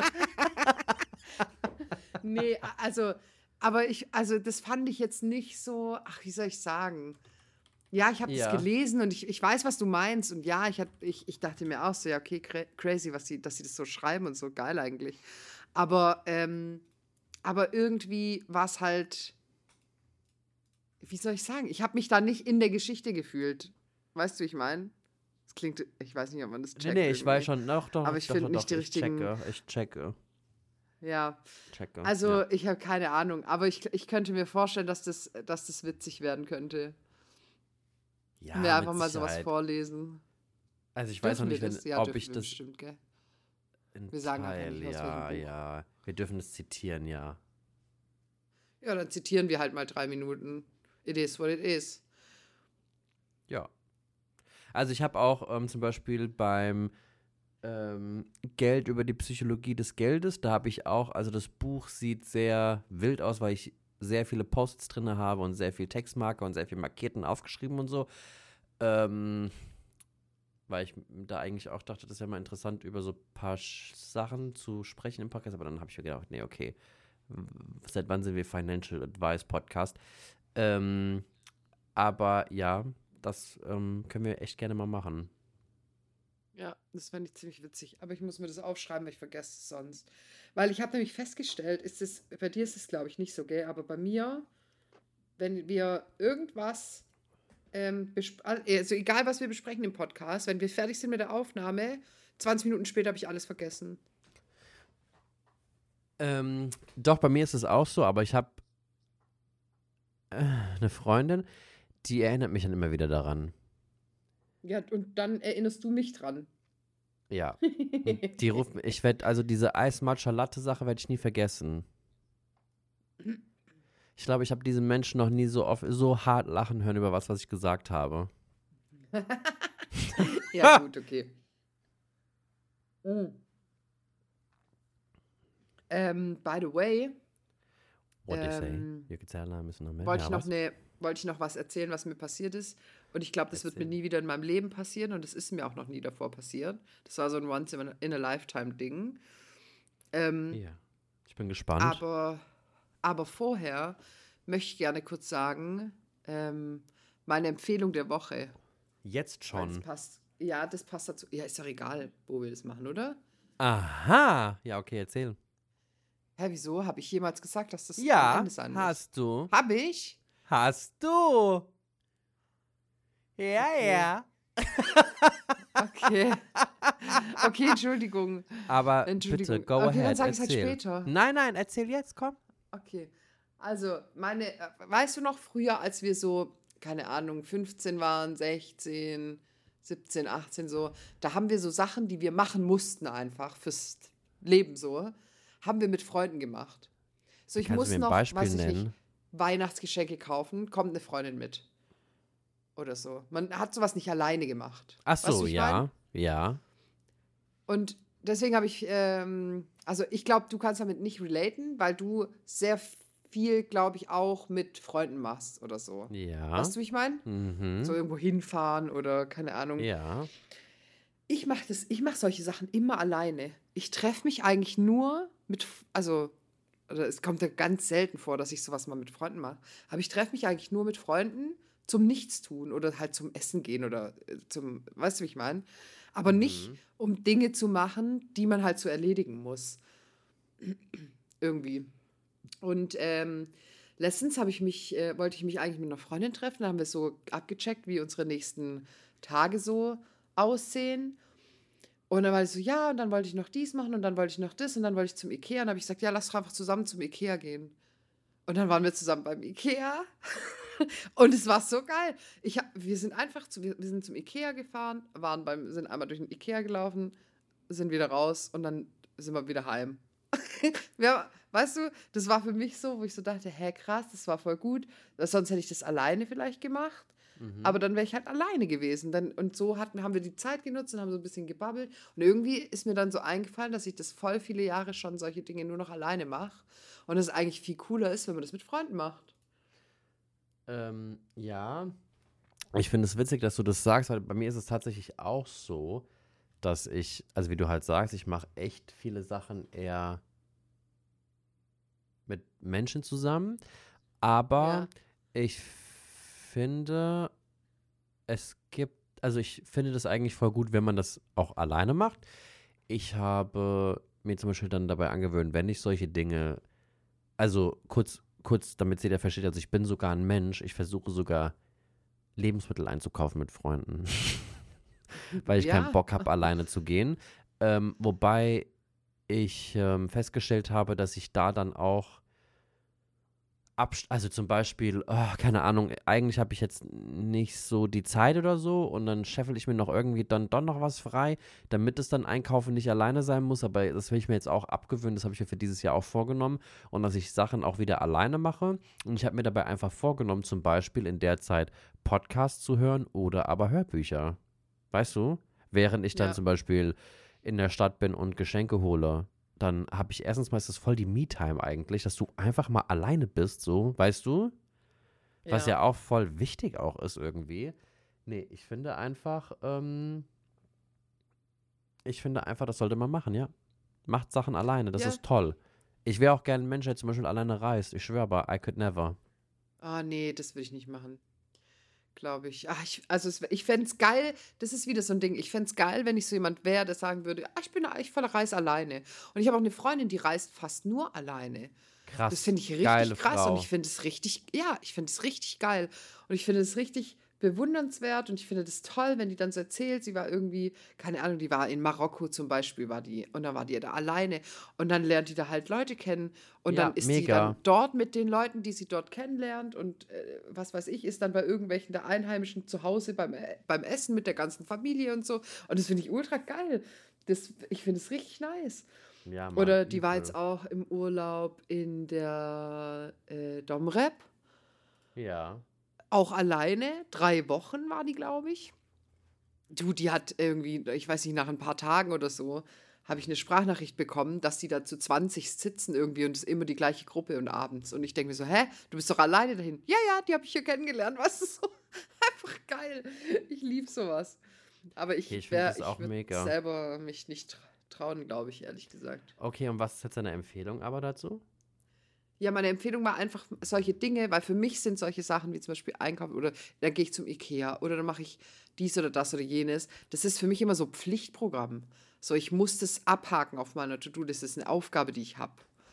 Nee, also, aber ich, also das fand ich jetzt nicht so, ach, wie soll ich sagen? Ja, ich habe Ja. das gelesen und ich, ich weiß, was du meinst. Und ja, ich, hat, ich, ich dachte mir auch so, ja, okay, cra crazy, was sie, dass sie das so schreiben und so geil eigentlich. Aber, ähm, aber irgendwie war es halt, wie soll ich sagen, ich habe mich da nicht in der Geschichte gefühlt. Weißt du, wie ich meine? Das klingt, ich weiß nicht, ob man das checkt. Nee, nee, ich irgendwie. weiß schon. Doch, doch, Aber ich doch, finde doch, nicht doch, die ich richtigen. checke, ich checke, Ja, checke. also ja. ich habe keine Ahnung, aber ich, ich könnte mir vorstellen, dass das, dass das witzig werden könnte. Ja, Wenn wir mit einfach mal sowas Sicherheit. vorlesen. Also ich weiß noch Dürfen wir nicht, wenn, das? Ja, ob dürfen ich wir das bestimmt, gell? in Wir sagen einfach Teil, nicht, aus ja, welchem Buch. ja. Wir dürfen es zitieren, ja. Ja, dann zitieren wir halt mal drei Minuten. It is what it is. Ja. Also ich habe auch ähm, zum Beispiel beim ähm, Geld über die Psychologie des Geldes, da habe ich auch, also das Buch sieht sehr wild aus, weil ich sehr viele Posts drin habe und sehr viel Textmarker und sehr viel markiert und aufgeschrieben und so. Ähm, weil ich da eigentlich auch dachte, das wäre mal interessant, über so ein paar Sch- Sachen zu sprechen im Podcast, aber dann habe ich mir gedacht, nee, okay, w- seit wann sind wir Financial Advice Podcast? Ähm, aber ja, das ähm, können wir echt gerne mal machen. Ja, das fände ich ziemlich witzig. Aber ich muss mir das aufschreiben, weil ich vergesse es sonst. Weil ich habe nämlich festgestellt, ist es, bei dir ist es, glaube ich, nicht so, gell? Aber bei mir, wenn wir irgendwas, ähm, besp- also egal, was wir besprechen im Podcast, wenn wir fertig sind mit der Aufnahme, zwanzig Minuten später habe ich alles vergessen. Ähm, doch, bei mir ist es auch so, aber ich habe äh, eine Freundin, die erinnert mich dann immer wieder daran. Ja, und dann erinnerst du mich dran. Ja. Und die ruft, ich werde, also diese Eis-Matcha-Latte-Sache werde ich nie vergessen. Ich glaube, ich habe diesen Menschen noch nie so oft, so hart lachen hören über was, was ich gesagt habe. Ja, gut, okay. Mm. Ähm, by the way, What do you say? Ähm, You could say a müssen noch mehr. wollte Ja, ich noch was? eine, wollte ich noch was erzählen, was mir passiert ist. Und ich glaube, das wird mir Erzähl. nie wieder in meinem Leben passieren. Und das ist mir auch noch nie davor passiert. Das war so ein Once-in-a-Lifetime-Ding. Ähm, Ja. Ich bin gespannt. aber, aber vorher möchte ich gerne kurz sagen, ähm, meine Empfehlung der Woche. Jetzt Weil Das schon. passt, ja, das passt dazu. Ja, ist doch egal, wo wir das machen, oder? Aha. Ja, okay, erzähl. Hä, wieso? Habe ich jemals gesagt, dass das am Ja, Ende sein muss? hast du. Hab ich? Hast du. Ja, Okay. ja. Okay. Okay, Entschuldigung. Aber Entschuldigung. bitte, go Okay, dann ahead, sag ich's halt erzähl. später. Nein, nein, erzähl jetzt, komm. Okay. Also, meine, äh, weißt du noch früher, als wir so, keine Ahnung, fünfzehn waren, sechzehn, siebzehn, achtzehn so, da haben wir so Sachen, die wir machen mussten einfach fürs Leben so, haben wir mit Freunden gemacht. So, ich Kannst muss du mir ein noch, Beispiel weiß ich nennen? nicht, Weihnachtsgeschenke kaufen, kommt eine Freundin mit. Oder so. Man hat sowas nicht alleine gemacht. Ach Weißt du, so, wie ich ja, mein? ja. Und deswegen habe ich, ähm, also ich glaube, du kannst damit nicht relaten, weil du sehr viel, glaube ich, auch mit Freunden machst oder so. Ja. Weißt du, wie ich meine? Mhm. So irgendwo hinfahren oder keine Ahnung. Ja. Ich mache das, ich mache solche Sachen immer alleine. Ich treffe mich eigentlich nur mit, also, oder es kommt ja ganz selten vor, dass ich sowas mal mit Freunden mache. Aber ich treffe mich eigentlich nur mit Freunden zum Nichtstun oder halt zum Essen gehen oder äh, zum, weißt du, wie ich meine? Aber nicht, Mhm. um Dinge zu machen, die man halt so erledigen muss. Irgendwie. Und ähm, letztens habe ich mich, äh, wollte ich mich eigentlich mit einer Freundin treffen, da haben wir so abgecheckt, wie unsere nächsten Tage so aussehen. Und dann war ich so, ja, und dann wollte ich noch dies machen und dann wollte ich noch das und dann wollte ich zum Ikea. Und dann habe ich gesagt, ja, lass doch einfach zusammen zum Ikea gehen. Und dann waren wir zusammen beim Ikea. Und es war so geil. Ich hab, wir sind einfach zu, wir, wir sind zum Ikea gefahren, waren beim, sind einmal durch den Ikea gelaufen, sind wieder raus und dann sind wir wieder heim. Ja, weißt du, das war für mich so, wo ich so dachte, hä, krass, das war voll gut. Sonst hätte ich das alleine vielleicht gemacht. Mhm. Aber dann wäre ich halt alleine gewesen. Dann, und so hatten, haben wir die Zeit genutzt und haben so ein bisschen gebabbelt. Und irgendwie ist mir dann so eingefallen, dass ich das voll viele Jahre schon solche Dinge nur noch alleine mache. Und es eigentlich viel cooler ist, wenn man das mit Freunden macht. Ähm, ja. Ich finde es witzig, dass du das sagst, weil bei mir ist es tatsächlich auch so, dass ich, also wie du halt sagst, ich mache echt viele Sachen eher mit Menschen zusammen, aber Ja. ich finde, es gibt, also ich finde das eigentlich voll gut, wenn man das auch alleine macht. Ich habe mir zum Beispiel dann dabei angewöhnt, wenn ich solche Dinge, also kurz, kurz, damit jeder versteht, also ich bin sogar ein Mensch, ich versuche sogar Lebensmittel einzukaufen mit Freunden, weil ich Ja. keinen Bock habe, alleine zu gehen. Ähm, wobei ich ähm, festgestellt habe, dass ich da dann auch Abst also zum Beispiel, oh, keine Ahnung, eigentlich habe ich jetzt nicht so die Zeit oder so und dann scheffel ich mir noch irgendwie dann doch noch was frei, damit es dann Einkaufen nicht alleine sein muss, aber das will ich mir jetzt auch abgewöhnen, das habe ich mir für dieses Jahr auch vorgenommen und dass ich Sachen auch wieder alleine mache und ich habe mir dabei einfach vorgenommen, zum Beispiel in der Zeit Podcasts zu hören oder aber Hörbücher, weißt du? Während ich dann Ja. zum Beispiel in der Stadt bin und Geschenke hole, dann habe ich erstens mal ist das voll die Me-Time eigentlich, dass du einfach mal alleine bist, so, weißt du? Was ja auch voll wichtig auch ist irgendwie. Nee, ich finde einfach, ähm, ich finde einfach, das sollte man machen, ja. Macht Sachen alleine, das Ja. ist toll. Ich wäre auch gerne ein Mensch, der zum Beispiel alleine reist. Ich schwöre aber, I could never. Ah, nee, das will ich nicht machen. Glaube ich. Ah, ich. Also, es, wär- ich fände es geil, das ist wieder so ein Ding. Ich fände es geil, wenn ich so jemand wäre, der sagen würde: ah, ich bin ich voll reise alleine. Und ich habe auch eine Freundin, die reist fast nur alleine. Krass, Das finde ich richtig geile krass Frau. und ich finde es richtig, ja, ich finde es richtig geil. Und ich finde es richtig bewundernswert und ich finde das toll, wenn die dann so erzählt, sie war irgendwie, keine Ahnung, die war in Marokko zum Beispiel, war die, und dann war die da alleine und dann lernt die da halt Leute kennen und Ja, dann ist die mega. dann dort mit den Leuten, die sie dort kennenlernt und äh, was weiß ich, ist dann bei irgendwelchen der Einheimischen zu Hause beim, äh, beim Essen mit der ganzen Familie und so und das finde ich ultra geil. Das, ich finde es richtig nice. Ja, Mann, Oder die war übel. jetzt auch im Urlaub in der äh, Domrep, Ja. auch alleine. Drei Wochen war die, glaube ich. Du, die hat irgendwie, ich weiß nicht, nach ein paar Tagen oder so, habe ich eine Sprachnachricht bekommen, dass die da zu zwanzig sitzen irgendwie und es ist immer die gleiche Gruppe und abends. Und ich denke mir so, hä, du bist doch alleine dahin. Ja, ja, die habe ich hier kennengelernt. Was ist so einfach geil. Ich liebe sowas. Aber ich, Okay, ich find wär- das auch würd mega. selber mich nicht tra trauen, glaube ich, ehrlich gesagt. Okay, und was ist jetzt deine Empfehlung aber dazu? Ja, meine Empfehlung war einfach solche Dinge, weil für mich sind solche Sachen wie zum Beispiel Einkaufen oder dann gehe ich zum Ikea oder dann mache ich dies oder das oder jenes. Das ist für mich immer so Pflichtprogramm. So, ich muss das abhaken auf meiner To-Do. Das ist eine Aufgabe, die ich habe.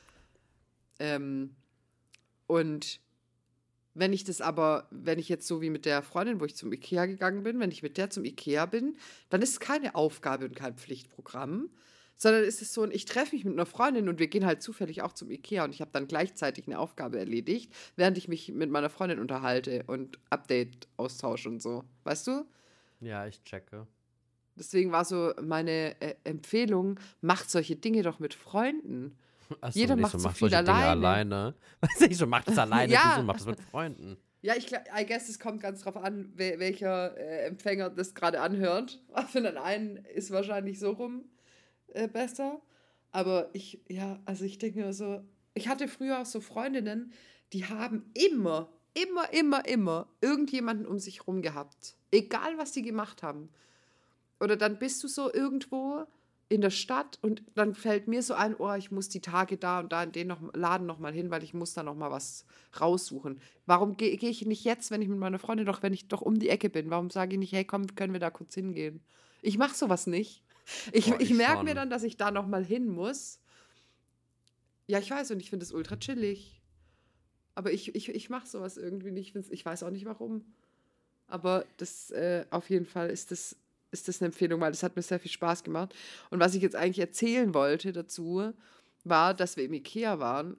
Ähm, und wenn ich das aber, wenn ich jetzt so wie mit der Freundin, wo ich zum Ikea gegangen bin, wenn ich mit der zum Ikea bin, dann ist es keine Aufgabe und kein Pflichtprogramm, sondern ist es so, und ich treffe mich mit einer Freundin und wir gehen halt zufällig auch zum Ikea und ich habe dann gleichzeitig eine Aufgabe erledigt, während ich mich mit meiner Freundin unterhalte und Update austausche und so. Weißt du? Ja, ich checke. Deswegen war so meine äh, Empfehlung, macht solche Dinge doch mit Freunden. Achso, Jeder nicht macht so, so macht viel solche Dinge alleine. alleine. Weiß ich so, macht es alleine, Ja. du so, macht es mit Freunden. Ja, ich glaub, I guess, es kommt ganz drauf an, wel welcher äh, Empfänger das gerade anhört. Für den einen ist wahrscheinlich so rum äh, besser. Aber ich, ja, also ich denke mir so, ich hatte früher auch so Freundinnen, die haben immer, immer, immer, immer irgendjemanden um sich rum gehabt. Egal, was die gemacht haben. Oder dann bist du so irgendwo in der Stadt und dann fällt mir so ein, oh, ich muss die Tage da und da in den noch, Laden noch mal hin, weil ich muss da noch mal was raussuchen. Warum gehe geh ich nicht jetzt, wenn ich mit meiner Freundin doch, wenn ich doch um die Ecke bin? Warum sage ich nicht, hey, komm, können wir da kurz hingehen? Ich mache sowas nicht. Ich, Boah, ich ich merke schon. mir dann, dass ich da noch mal hin muss. Ja, ich weiß und ich finde es ultra chillig. Aber ich, ich, ich mache sowas irgendwie nicht. Ich find's- Ich weiß auch nicht, warum. Aber das, äh, auf jeden Fall ist das, ist das eine Empfehlung, weil das hat mir sehr viel Spaß gemacht. Und was ich jetzt eigentlich erzählen wollte dazu, war, dass wir im Ikea waren.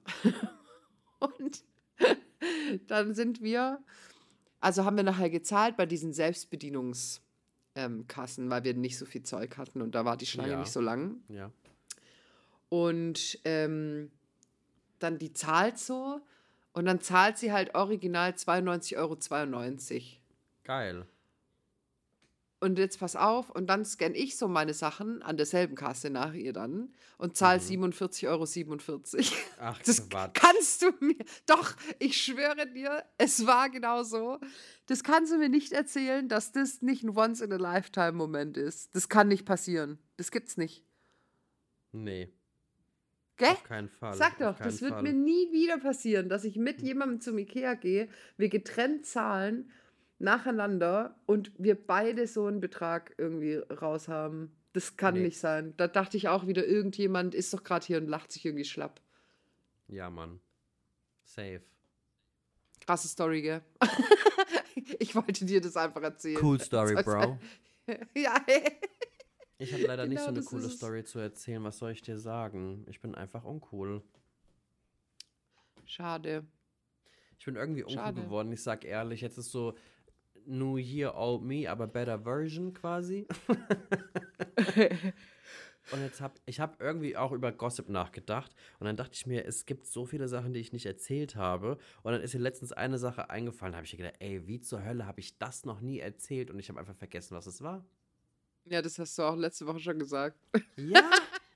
Und dann sind wir, also haben wir nachher gezahlt bei diesen Selbstbedienungskassen, ähm, Kassen, weil wir nicht so viel Zeug hatten und da war die Schlange Ja. nicht so lang. Ja. Und ähm, dann die zahlt so und dann zahlt sie halt original zweiundneunzig Euro zweiundneunzig. Geil. Und jetzt pass auf, und dann scanne ich so meine Sachen an derselben Kasse nach ihr dann und zahle siebenundvierzig Euro siebenundvierzig. Ach, Das Quatsch. kannst du mir, doch, ich schwöre dir, es war genau so. Das kannst du mir nicht erzählen, dass das nicht ein Once-in-a-Lifetime-Moment ist. Das kann nicht passieren. Das gibt's nicht. Nee, Gell? auf keinen Fall. Sag auf doch, keinen das wird Fall. mir nie wieder passieren, dass ich mit jemandem zum Ikea gehe, wir getrennt zahlen, nacheinander und wir beide so einen Betrag irgendwie raus haben. Das kann Nee. nicht sein. Da dachte ich auch wieder, irgendjemand ist doch gerade hier und lacht sich irgendwie schlapp. Ja, Mann. Safe. Krasse Story, gell? Ich wollte dir das einfach erzählen. Cool Story, Das Bro. Ja, hey. Ich habe leider nicht Genau, so eine das coole ist es. Story zu erzählen. Was soll ich dir sagen? Ich bin einfach uncool. Schade. Ich bin irgendwie uncool Schade. geworden. Ich sag ehrlich, jetzt ist so New Year, Old Me, aber better Version quasi. Und jetzt hab ich habe irgendwie auch über Gossip nachgedacht. Und dann dachte ich mir, es gibt so viele Sachen, die ich nicht erzählt habe. Und dann ist mir letztens eine Sache eingefallen. Da habe ich mir gedacht, ey, wie zur Hölle habe ich das noch nie erzählt? Und ich habe einfach vergessen, was es war. Ja, das hast du auch letzte Woche schon gesagt. Ja.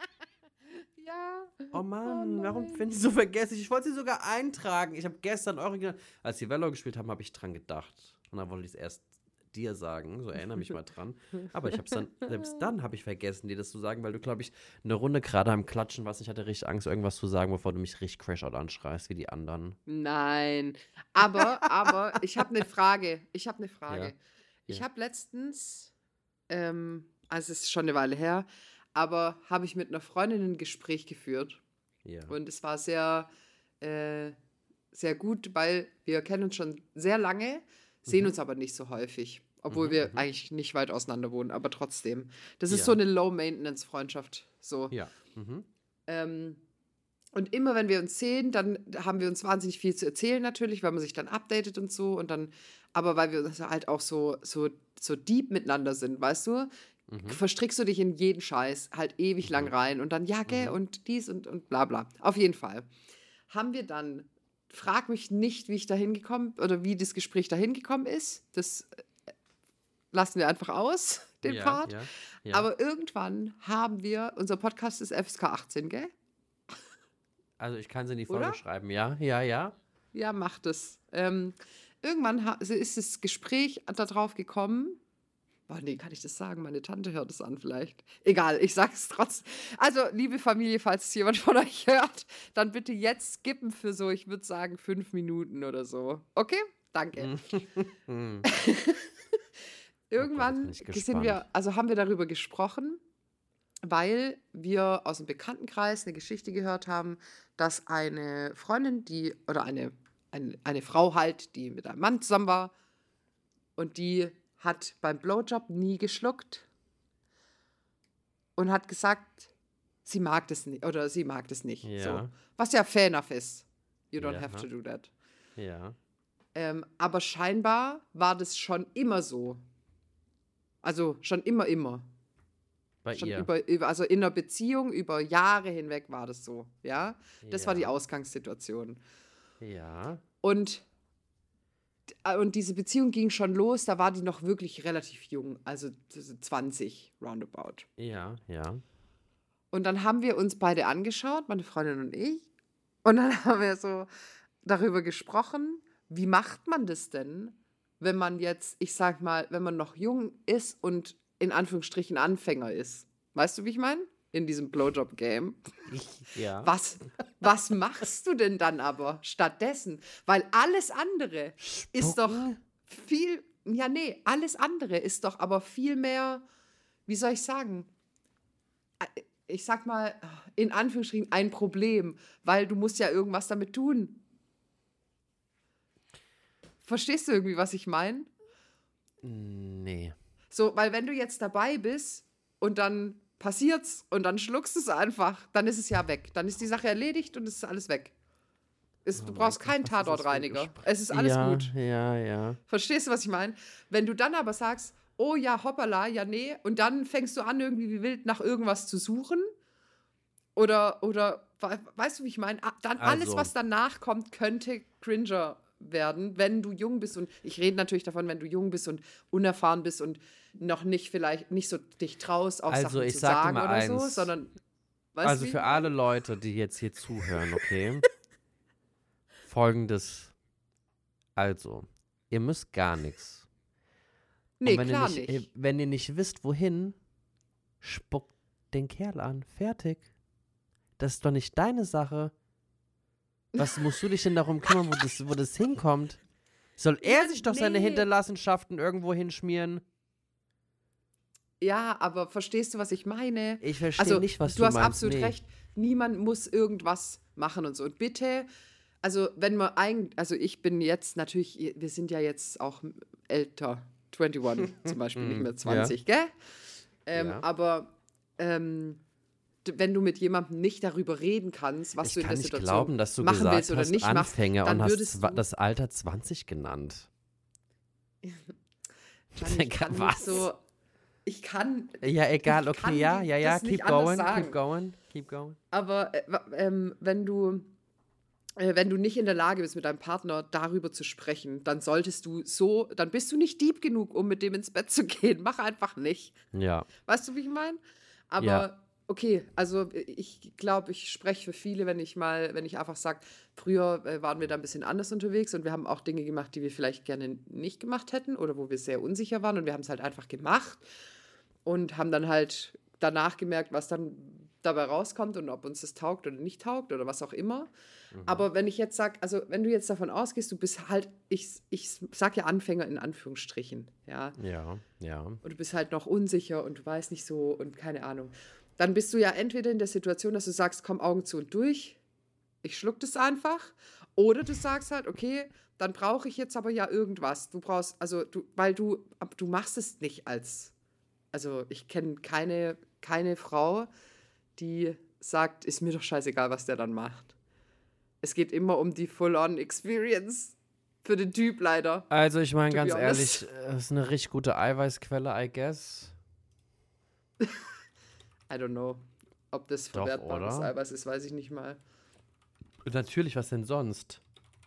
Ja. Oh Mann, Oh warum nein. finde ich so vergesslich? Ich wollte sie sogar eintragen. Ich habe gestern original, als die Velo gespielt haben, habe ich dran gedacht. Und dann wollte ich es erst dir sagen, so erinnere mich mal dran. Aber ich habe es dann, selbst dann habe ich vergessen, dir das zu sagen, weil du, glaube ich, eine Runde gerade am Klatschen warst. Ich hatte richtig Angst, irgendwas zu sagen, bevor du mich richtig Crash-Out anschreist, wie die anderen. Nein. Aber, aber, ich habe eine Frage. Ich habe eine Frage. Ja. Ich Ja. habe letztens, ähm, also es ist schon eine Weile her, aber habe ich mit einer Freundin ein Gespräch geführt. Ja. Und es war sehr, äh, sehr gut, weil wir kennen uns schon sehr lange, sehen Mhm. uns aber nicht so häufig. Obwohl Mhm, wir mhm. eigentlich nicht weit auseinander wohnen, aber trotzdem. Das ist Ja. so eine Low-Maintenance-Freundschaft. So. Ja. Mhm. Ähm, und immer wenn wir uns sehen, dann haben wir uns wahnsinnig viel zu erzählen natürlich, weil man sich dann updatet und so. Und dann, aber weil wir uns halt auch so, so, so deep miteinander sind, weißt du, Mhm. verstrickst du dich in jeden Scheiß halt ewig lang Mhm. rein und dann ja, gell, Mhm. und dies und, und bla bla. Auf jeden Fall. Haben wir dann, frag mich nicht, wie ich da hingekommen oder wie das Gespräch da hingekommen ist. Das äh, lassen wir einfach aus, den Ja, Part. ja, ja. Aber irgendwann haben wir, unser Podcast ist F S K achtzehn, gell? Also ich kann sie in die Folge Oder? schreiben, ja, ja, ja. Ja, macht es. Ähm, irgendwann ha- ist das Gespräch darauf gekommen. Oh nee, kann ich das sagen? Meine Tante hört es an vielleicht. Egal, ich sag's trotzdem. Also, liebe Familie, falls es jemand von euch hört, dann bitte jetzt skippen für so, ich würde sagen, fünf Minuten oder so. Okay? Danke. Mhm. Irgendwann jetzt bin ich sind wir, gespannt. also haben wir darüber gesprochen, weil wir aus dem Bekanntenkreis eine Geschichte gehört haben, dass eine Freundin, die, oder eine, eine, eine Frau halt, die mit einem Mann zusammen war und die hat beim Blowjob nie geschluckt und hat gesagt, sie mag das nicht, oder sie mag das nicht. So. Ja. Was ja fair enough ist. You don't Ja. have to do that. Ja. Ähm, aber scheinbar war das schon immer so. Also schon immer, immer. Bei Schon ihr. über, über, also in einer Beziehung über Jahre hinweg war das so, ja. Das war die Ja. Ausgangssituation. Ja. Und, äh, und diese Beziehung ging schon los, da war die noch wirklich relativ jung, also zwanzig roundabout. Ja, ja. Und dann haben wir uns beide angeschaut, meine Freundin und ich, und dann haben wir so darüber gesprochen, wie macht man das denn, wenn man jetzt, ich sag mal, wenn man noch jung ist und in Anführungsstrichen Anfänger ist. Weißt du, wie ich meine? In diesem Blowjob-Game. Ja. Was, was machst du denn dann aber stattdessen? Weil alles andere ist doch Spucken? viel, ja nee, alles andere ist doch aber viel mehr, wie soll ich sagen, ich sag mal, in Anführungsstrichen ein Problem, weil du musst ja irgendwas damit tun. Verstehst du irgendwie, was ich meine? Nee. So, weil wenn du jetzt dabei bist und dann passiert's und dann schluckst du es einfach, dann ist es ja weg. Dann ist die Sache erledigt und es ist alles weg. Es, Oh du mein brauchst Gott, keinen was ist das für ein Tatortreiniger. Gespräch? Es ist alles ja, gut. Ja, ja. Verstehst du, was ich meine? Wenn du dann aber sagst, oh ja, hoppala, ja, nee, und dann fängst du an, irgendwie wie wild nach irgendwas zu suchen. Oder, oder, we- weißt du, wie ich meine? Ah, Dann alles, Also. was danach kommt, könnte cringer werden, wenn du jung bist. Und ich rede natürlich davon, wenn du jung bist und unerfahren bist und noch nicht vielleicht nicht so dich traust, auch Also, Sachen ich zu sag dir sagen mal oder so, eins. sondern, weißt Also du, wie für ich alle Leute, die jetzt hier zuhören, okay? Folgendes. Also, ihr müsst gar nichts. Nee, Und wenn klar ihr nicht, nicht. äh, Wenn ihr nicht wisst, wohin, spuckt den Kerl an. Fertig. Das ist doch nicht deine Sache. Was musst du dich denn darum kümmern, wo das, wo das hinkommt? Soll er Ja, sich doch seine nee. Hinterlassenschaften irgendwo hinschmieren? Ja, aber verstehst du, was ich meine? Ich verstehe Also, nicht, was du du hast meinst. absolut nee. recht. Niemand muss irgendwas machen und so. Und bitte, also wenn man eigentlich, also ich bin jetzt natürlich, wir sind ja jetzt auch älter, einundzwanzig zum Beispiel, nicht mehr zwanzig, gell? Ähm, Ja. Aber ähm, d- wenn du mit jemandem nicht darüber reden kannst, was Ich du in kann der nicht Situation glauben, dass du machen gesagt willst oder hast, nicht machst, Anfänger dann und hast würdest zwa- du, das Alter zwanzig genannt. Gianni, ich kann Was? nicht so, ich kann, Ja, egal, ich okay, kann ja, die- ja, ja, das nicht keep anders going, sagen. keep going, keep going. Aber äh, wa- ähm, wenn du äh, wenn du nicht in der Lage bist, mit deinem Partner darüber zu sprechen, dann solltest du so, dann bist du nicht deep genug, um mit dem ins Bett zu gehen. Mach einfach nicht. Ja, Weißt du, wie ich meine? Aber Ja. okay, also ich glaube, ich spreche für viele, wenn ich mal, wenn ich einfach sage, früher äh, waren wir da ein bisschen anders unterwegs und wir haben auch Dinge gemacht, die wir vielleicht gerne nicht gemacht hätten oder wo wir sehr unsicher waren und wir haben es halt einfach gemacht und haben dann halt danach gemerkt, was dann dabei rauskommt und ob uns das taugt oder nicht taugt oder was auch immer. Aber wenn ich jetzt sage, also wenn du jetzt davon ausgehst, du bist halt, ich, ich sag ja Anfänger in Anführungsstrichen, ja, ja, ja. und du bist halt noch unsicher und du weißt nicht so und keine Ahnung, dann bist du ja entweder in der Situation, dass du sagst, komm, Augen zu und durch, ich schluck das einfach, oder du sagst halt, okay, dann brauche ich jetzt aber ja irgendwas. Du brauchst, also du, weil du, ab- du machst es nicht als, also ich kenne keine, keine Frau, die sagt, ist mir doch scheißegal, was der dann macht. Es geht immer um die Full-on-Experience für den Typ leider. Also ich meine To be ganz honest. ehrlich, es ist eine richtig gute Eiweißquelle, I guess. I don't know, ob das Doch, verwertbares oder? Eiweiß ist, weiß ich nicht mal. Natürlich, was denn sonst?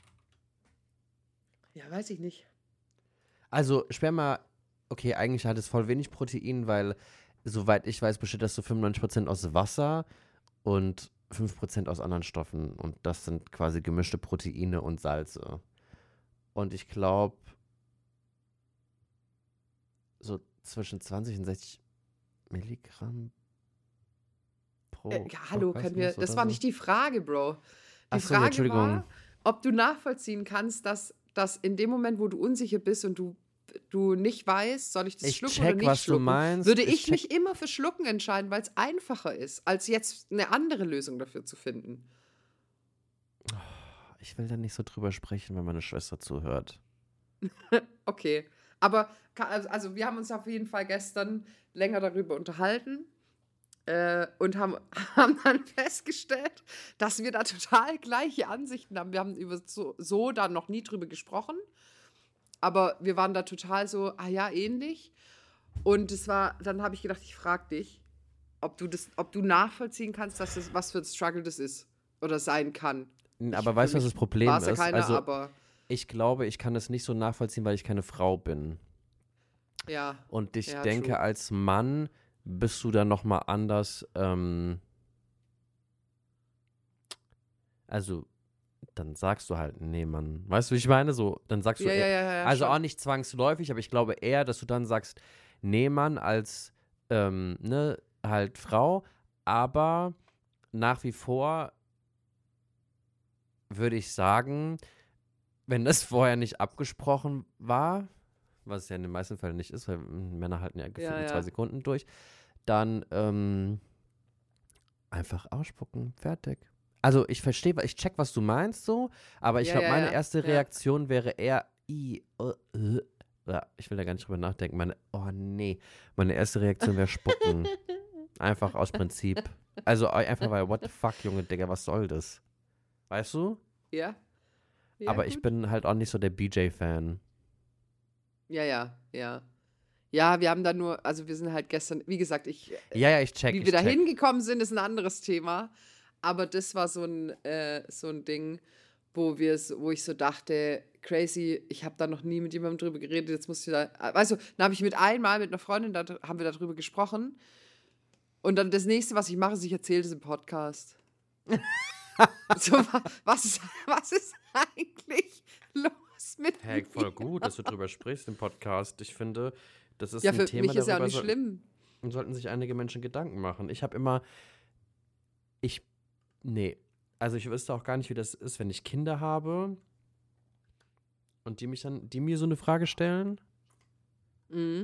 Ja, weiß ich nicht. Also Sperma, okay, eigentlich hat es voll wenig Protein, weil soweit ich weiß, besteht das zu fünfundneunzig Prozent aus Wasser und fünf Prozent aus anderen Stoffen. Und das sind quasi gemischte Proteine und Salze. Und ich glaube, so zwischen zwanzig und sechzig Milligramm pro. Äh, ja, hallo, können wir, Orgasmus das oder war so. nicht die Frage, Bro. Die Ach so, Frage Entschuldigung. war, ob du nachvollziehen kannst, dass, dass in dem Moment, wo du unsicher bist und du, du nicht weißt, soll ich das Ich schlucken check, oder nicht was du schlucken, meinst. würde Ich ich, check- mich immer für Schlucken entscheiden, weil es einfacher ist, als jetzt eine andere Lösung dafür zu finden. Ich will da nicht so drüber sprechen, wenn meine Schwester zuhört. Okay, aber ka- also also wir haben uns auf jeden Fall gestern länger darüber unterhalten äh, und haben, haben dann festgestellt, dass wir da total gleiche Ansichten haben. Wir haben über so, so da noch nie drüber gesprochen, aber wir waren da total so, ah ja, ähnlich. Und es war, dann habe ich gedacht, ich frage dich, ob du das, ob du nachvollziehen kannst, dass das, was für ein Struggle das ist oder sein kann. Aber Ich- weißt du, für was mich das Problem war's ja ist? keiner, Also, aber ich glaube, ich kann es nicht so nachvollziehen, weil ich keine Frau bin. ja. Und ich Ja, denke, true. als Mann bist du dann nochmal anders, ähm, also, dann sagst du halt, nee, Mann. Weißt du, wie ich meine? So, dann sagst du, Ja, ja, eher- ja, ja, also schon. auch nicht zwangsläufig, aber ich glaube eher, dass du dann sagst, nee, Mann, als, ähm, ne, halt Frau, aber nach wie vor würde ich sagen, wenn das vorher nicht abgesprochen war, was es ja in den meisten Fällen nicht ist, weil mm, Männer halten ja gefühlt Ja, nur ja. zwei Sekunden durch, dann ähm, einfach ausspucken, fertig. Also ich verstehe, ich check, was du meinst so, aber ich Ja, glaube, ja, meine ja. erste Ja. Reaktion wäre eher, i, äh, äh, ja, ich will da gar nicht drüber nachdenken, meine, oh nee, meine erste Reaktion wäre spucken. Einfach aus Prinzip. Also einfach weil, what the fuck, Junge, Digga, was soll das? Weißt du? Ja. Ja, aber ich gut. bin halt auch nicht so der B J-Fan. Ja, ja, ja. Ja, wir haben da nur, also wir sind halt gestern, wie gesagt, ich, Ja, ja, ich check, wie ich wir da check. hingekommen sind, ist ein anderes Thema. Aber das war so ein, äh, so ein Ding, wo wir so- wo ich so dachte, crazy, ich habe da noch nie mit jemandem drüber geredet, jetzt muss ich da, weißt du, dann habe ich mit einmal mit einer Freundin, da haben wir darüber gesprochen. Und dann das nächste, was ich mache, ist, ich erzähle das im Podcast. so, wa- was ist, was ist eigentlich los mit Hey, mir? voll gut, dass du drüber sprichst im Podcast. Ich finde, das ist Ja, ein für Thema, mich ist ja auch darüber nicht sollten, schlimm. sollten sich einige Menschen Gedanken machen. Ich habe immer, ich, nee, also ich wüsste auch gar nicht, wie das ist, wenn ich Kinder habe. Und die mich dann, die mir so eine Frage stellen? Mhm.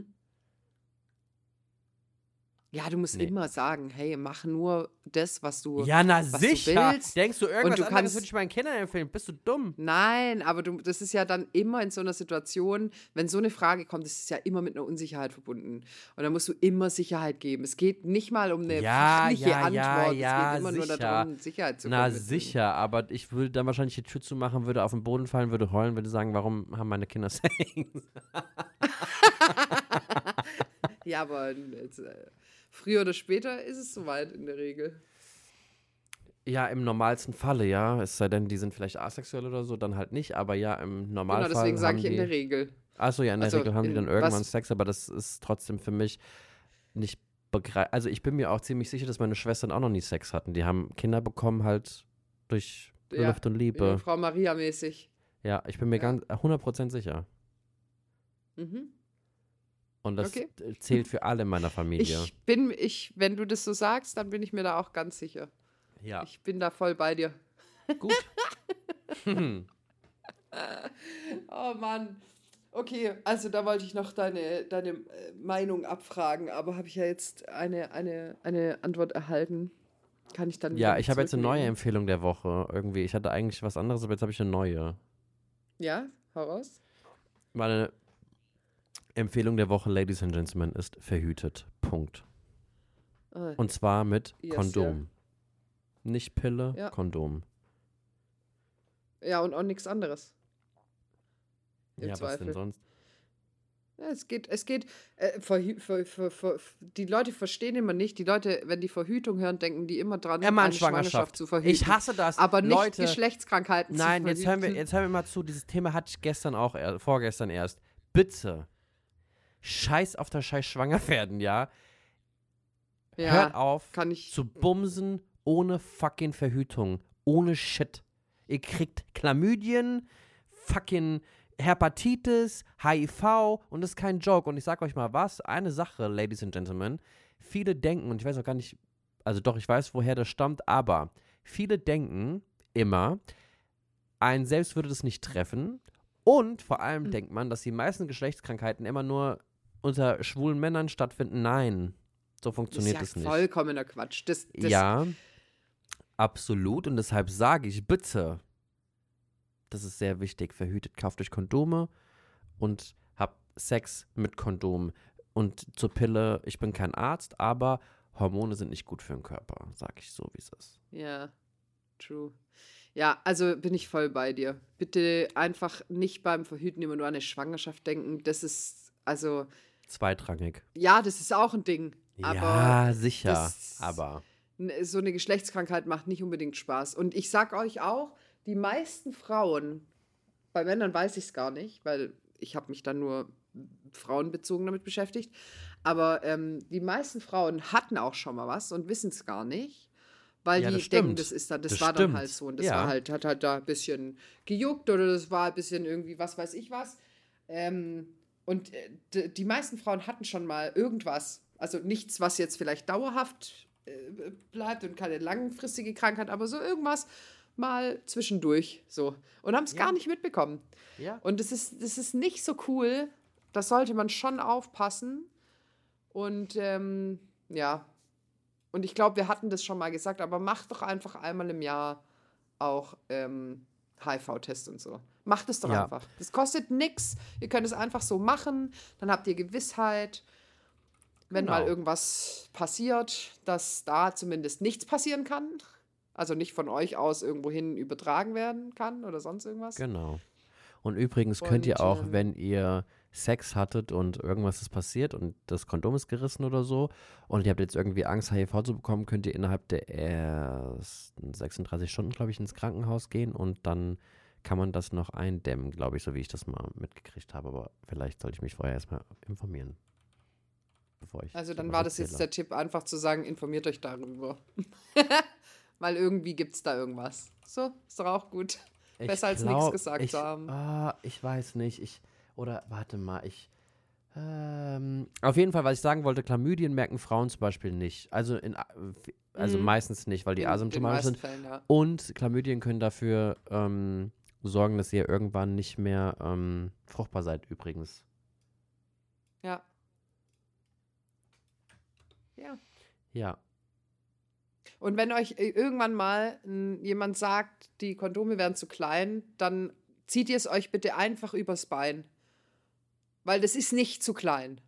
Ja, du musst Nee. immer sagen, hey, mach nur das, was du Ja, na was sicher. du willst. Denkst du, irgendwas du anderes kannst- würde ich meinen Kindern empfehlen? Bist du dumm? Nein, aber du, das ist ja dann immer in so einer Situation, wenn so eine Frage kommt, das ist ja immer mit einer Unsicherheit verbunden. Und da musst du immer Sicherheit geben. Es geht nicht mal um eine Ja, fachliche ja, ja, Antwort. ja, es geht immer sicher. nur darum, Sicherheit zu Na, vermitteln. sicher, aber ich würde dann wahrscheinlich die Tür zumachen, würde auf den Boden fallen, würde heulen, würde sagen, warum haben meine Kinder Sex? Ja, aber jetzt, äh, früher oder später ist es soweit in der Regel. Ja, im normalsten Falle, ja. Es sei denn, die sind vielleicht asexuell oder so, dann halt nicht. Aber ja, im Normalfall Genau, deswegen sage haben ich die, in der Regel. Achso, ja, in der Also, Regel haben die in dann irgendwann was- Sex, aber das ist trotzdem für mich nicht begreifbar. Also ich bin mir auch ziemlich sicher, dass meine Schwestern auch noch nie Sex hatten. Die haben Kinder bekommen halt durch Ja, Luft und Ja, Liebe. Frau Maria mäßig. Ja, ich bin mir Ja. ganz hundert Prozent sicher. Mhm. Und das Okay. zählt für alle in meiner Familie. Ich bin, ich, wenn du das so sagst, dann bin ich mir da auch ganz sicher. ja, Ich bin da voll bei dir. gut. Hm. Oh Mann. Okay, also da wollte ich noch deine, deine äh, Meinung abfragen, aber habe ich ja jetzt eine, eine, eine Antwort erhalten. Kann ich dann Ja, wieder ich habe jetzt eine neue zurücknehmen? Empfehlung der Woche. Irgendwie, ich hatte eigentlich was anderes, aber jetzt habe ich eine neue. Ja, hau raus. Meine Empfehlung der Woche, Ladies and Gentlemen, ist verhütet. Punkt. Ah, Und zwar mit Yes, Kondom. Nicht Pille, Ja. Kondom. ja, und auch nichts anderes. Im Ja, was Zweifel. denn sonst? Ja, es geht, es geht, äh, verhü- ver, ver, ver, die Leute verstehen immer nicht, die Leute, wenn die Verhütung hören, denken die immer dran, Ja, Mann, eine Schwangerschaft Schwangerschaft. zu verhüten. Ich hasse das. aber nicht Leute, Geschlechtskrankheiten Nein, zu jetzt verhüten. hören, wir, jetzt hören wir mal zu. Dieses Thema hatte ich gestern auch, er- vorgestern erst. Bitte. Scheiß auf das Scheiß Schwangerwerden, ja? ja, Hört auf kann ich, zu bumsen ohne fucking Verhütung. Ohne Shit. Ihr kriegt Chlamydien, fucking Hepatitis, H I V und das ist kein Joke. Und ich sag euch mal was, eine Sache, Ladies and Gentlemen. Viele denken, und ich weiß auch gar nicht, also doch, ich weiß, woher das stammt, aber viele denken immer, ein selbst würde das nicht treffen. Und vor allem Mhm. denkt man, dass die meisten Geschlechtskrankheiten immer nur unter schwulen Männern stattfinden. Nein, so das ist funktioniert ja das nicht. vollkommener Quatsch. Das, das, Ja, absolut. Und deshalb sage ich, bitte, das ist sehr wichtig, verhütet, kauft euch Kondome und habt Sex mit Kondom. Und zur Pille, ich bin kein Arzt, aber Hormone sind nicht gut für den Körper, sage ich so, wie es ist. Ja, true. Ja, also bin ich voll bei dir. Bitte einfach nicht beim Verhüten immer nur an eine Schwangerschaft denken. Das ist, also, Zweitrangig. ja, das ist auch ein Ding. Aber ja, sicher, das- aber n- so eine Geschlechtskrankheit macht nicht unbedingt Spaß. Und ich sag euch auch, die meisten Frauen, bei Männern weiß ich es gar nicht, weil ich habe mich dann nur frauenbezogen damit beschäftigt, aber ähm, die meisten Frauen hatten auch schon mal was und wissen es gar nicht, weil Ja, die das denken, stimmt. das ist dann, das, Das war dann stimmt. halt so und das Ja. war halt, hat halt da ein bisschen gejuckt oder das war ein bisschen irgendwie was weiß ich was. Ähm, und äh, d- die meisten Frauen hatten schon mal irgendwas, also nichts, was jetzt vielleicht dauerhaft äh, bleibt und keine langfristige Krankheit, aber so irgendwas mal zwischendurch so und haben es Ja. gar nicht mitbekommen. ja. Und das ist, das ist nicht so cool. Das sollte man schon aufpassen. Und ähm, ja, und ich glaube, wir hatten das schon mal gesagt, aber macht doch einfach einmal im Jahr auch ähm, H I V-Test und so. Macht es doch Ja. einfach. Das kostet nichts. Ihr könnt es einfach so machen. Dann habt ihr Gewissheit, wenn Genau. mal irgendwas passiert, dass da zumindest nichts passieren kann. Also nicht von euch aus irgendwohin übertragen werden kann oder sonst irgendwas. Genau. Und übrigens könnt ihr Und, auch, ähm, wenn ihr Sex hattet und irgendwas ist passiert und das Kondom ist gerissen oder so und ihr habt jetzt irgendwie Angst, H I V zu bekommen, könnt ihr innerhalb der ersten sechsunddreißig Stunden, glaube ich, ins Krankenhaus gehen und dann kann man das noch eindämmen, glaube ich, so wie ich das mal mitgekriegt habe. Aber vielleicht sollte ich mich vorher erstmal informieren. Bevor ich Also dann sowas war das jetzt erzähle. der Tipp, einfach zu sagen, informiert euch darüber. Weil irgendwie gibt es da irgendwas. So, ist doch auch gut. Ich Besser als nichts glaub, gesagt ich, zu haben. Ah, ich weiß nicht. Ich, oder warte mal, ich. Ähm, auf jeden Fall, was ich sagen wollte, Chlamydien merken Frauen zum Beispiel nicht. Also, in, also Mhm. meistens nicht, weil die In den asymptomatisch meisten sind. Fällen, ja. Und Chlamydien können dafür ähm, sorgen, dass ihr irgendwann nicht mehr ähm, fruchtbar seid übrigens. Ja. Ja. Ja. Und wenn euch äh, irgendwann mal n, jemand sagt, die Kondome wären zu klein, dann zieht ihr es euch bitte einfach übers Bein. Weil das ist nicht zu klein.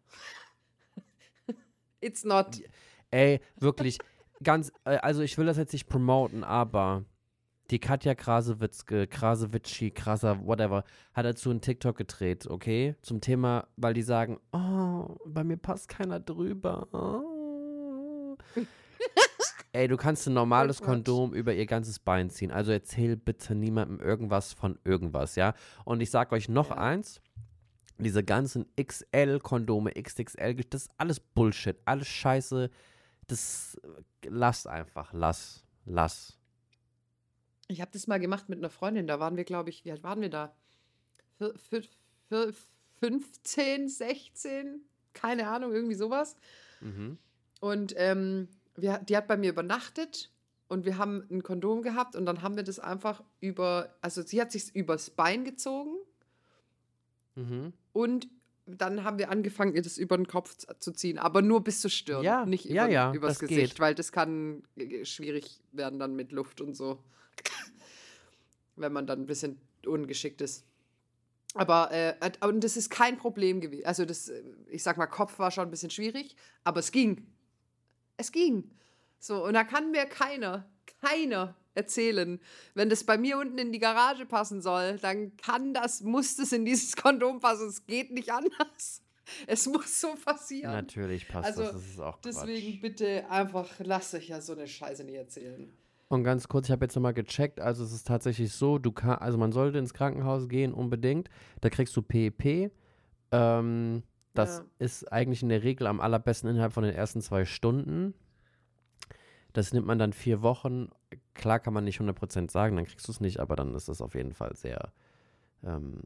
It's not. Ey, wirklich, ganz, äh, also ich will das jetzt nicht promoten, aber die Katja Krasawitzke, Krasewitschi, Krasa, whatever, hat dazu einen TikTok gedreht, okay? Zum Thema, weil die sagen, oh, bei mir passt keiner drüber. Oh. Ey, du kannst ein normales Kondom über ihr ganzes Bein ziehen. Also erzähl bitte niemandem irgendwas von irgendwas, ja? Und ich sag euch noch Ja. eins. Diese ganzen X L-Kondome, X X L, das ist alles Bullshit, alles Scheiße. Das lass einfach, lass, lass. Ich habe das mal gemacht mit einer Freundin. Da waren wir, glaube ich, wie alt waren wir da? Vier- vier- vier- fünfzehn, sechzehn? Keine Ahnung, irgendwie sowas. Mhm. Und ähm, wir, die hat bei mir übernachtet und wir haben ein Kondom gehabt und dann haben wir das einfach über, also sie hat sich übers Bein gezogen Mhm. und dann haben wir angefangen, ihr das über den Kopf z- zu ziehen, aber nur bis zur Stirn, Ja, nicht ja, über, ja, übers das Gesicht, geht. weil das kann äh, schwierig werden dann mit Luft und so, wenn man dann ein bisschen ungeschickt ist. Aber äh, äh, und das ist kein Problem gewesen. Also das, äh, ich sag mal, Kopf war schon ein bisschen schwierig, aber es ging. Es ging. So, und da kann mir keiner, keiner erzählen, wenn das bei mir unten in die Garage passen soll, dann kann das, muss das in dieses Kondom passen. Es geht nicht anders. Es muss so passieren. Natürlich passt Also, das, das ist auch Quatsch. Deswegen bitte einfach, lasst euch ja so eine Scheiße nicht erzählen. Und ganz kurz, ich habe jetzt nochmal gecheckt, also es ist tatsächlich so, du kann, also man sollte ins Krankenhaus gehen unbedingt, da kriegst du P E P, ähm, das Ja. ist eigentlich in der Regel am allerbesten innerhalb von den ersten zwei Stunden. Das nimmt man dann vier Wochen, klar kann man nicht hundert Prozent sagen, dann kriegst du es nicht, aber dann ist das auf jeden Fall sehr, ähm,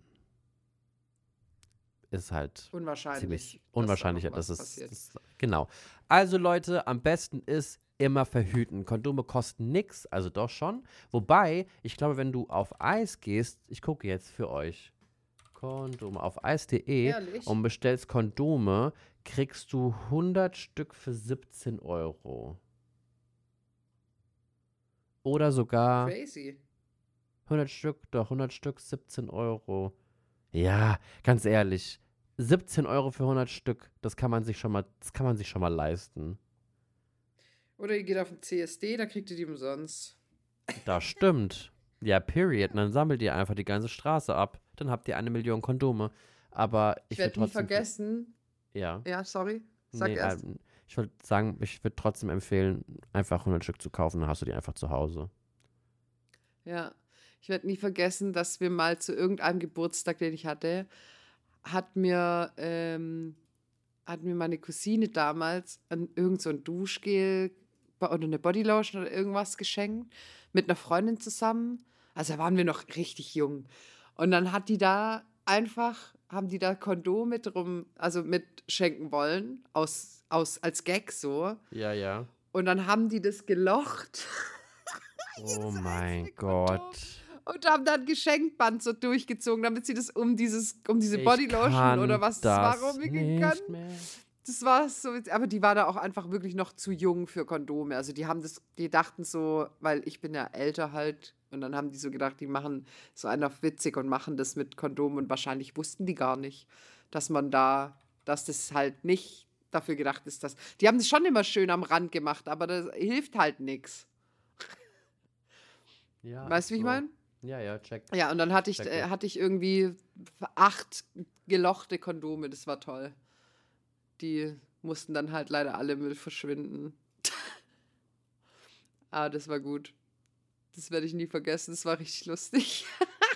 ist halt Unwahrscheinlich. ziemlich dass da unwahrscheinlicher, noch dass was es, passiert. das, genau. Also Leute, am besten ist immer verhüten. Kondome kosten nix, also doch schon. Wobei, ich glaube, wenn du auf Eis gehst, ich gucke jetzt für euch, Kondome auf eis punkt de Ehrlich? und bestellst Kondome, kriegst du hundert Stück für siebzehn Euro. Oder sogar Crazy. hundert Stück, doch hundert Stück, siebzehn Euro. Ja, ganz ehrlich, siebzehn Euro für hundert Stück, das kann man sich schon mal, das kann man sich schon mal leisten. Oder ihr geht auf den C S D, da kriegt ihr die umsonst. Das stimmt. Ja, period. Und dann sammelt ihr einfach die ganze Straße ab. Dann habt ihr eine Million Kondome. Aber ich, Ich würde werde nie trotzdem. vergessen. Ja. Ja, sorry. Sag Nee, erst. ähm, ich würde sagen, ich würde trotzdem empfehlen, einfach hundert Stück zu kaufen, dann hast du die einfach zu Hause. Ja. Ich werde nie vergessen, dass wir mal zu irgendeinem Geburtstag, den ich hatte, hat mir, ähm, hat mir meine Cousine damals ein, irgend so ein Duschgel bo- oder eine Bodylotion oder irgendwas geschenkt mit einer Freundin zusammen. Also da waren wir noch richtig jung. Und dann hat die da einfach, haben die da Kondome drum, also mit schenken wollen, aus, aus, als Gag so. Ja, ja. Und dann haben die das gelocht Oh mein einzelne Kondom. Gott. und haben dann Geschenkband so durchgezogen, damit sie das um dieses, um diese Ich Bodylotion kann oder was das war, das rumwickeln nicht können. mehr. Das war so, witzig. Aber die war da auch einfach wirklich noch zu jung für Kondome. Also die haben das, die dachten so, weil ich bin ja älter halt, und dann haben die so gedacht, die machen so einen auf witzig und machen das mit Kondomen und wahrscheinlich wussten die gar nicht, dass man da, dass das halt nicht dafür gedacht ist, dass, die haben das schon immer schön am Rand gemacht, aber das hilft halt nichts. Ja, Weißt du, wie ich so. meine? Ja, ja, check. Ja, und dann hatte ich, Check äh, it. hatte ich irgendwie acht gelochte Kondome, das war toll. Die mussten dann halt leider alle Müll verschwinden. Aber das war gut. Das werde ich nie vergessen, das war richtig lustig.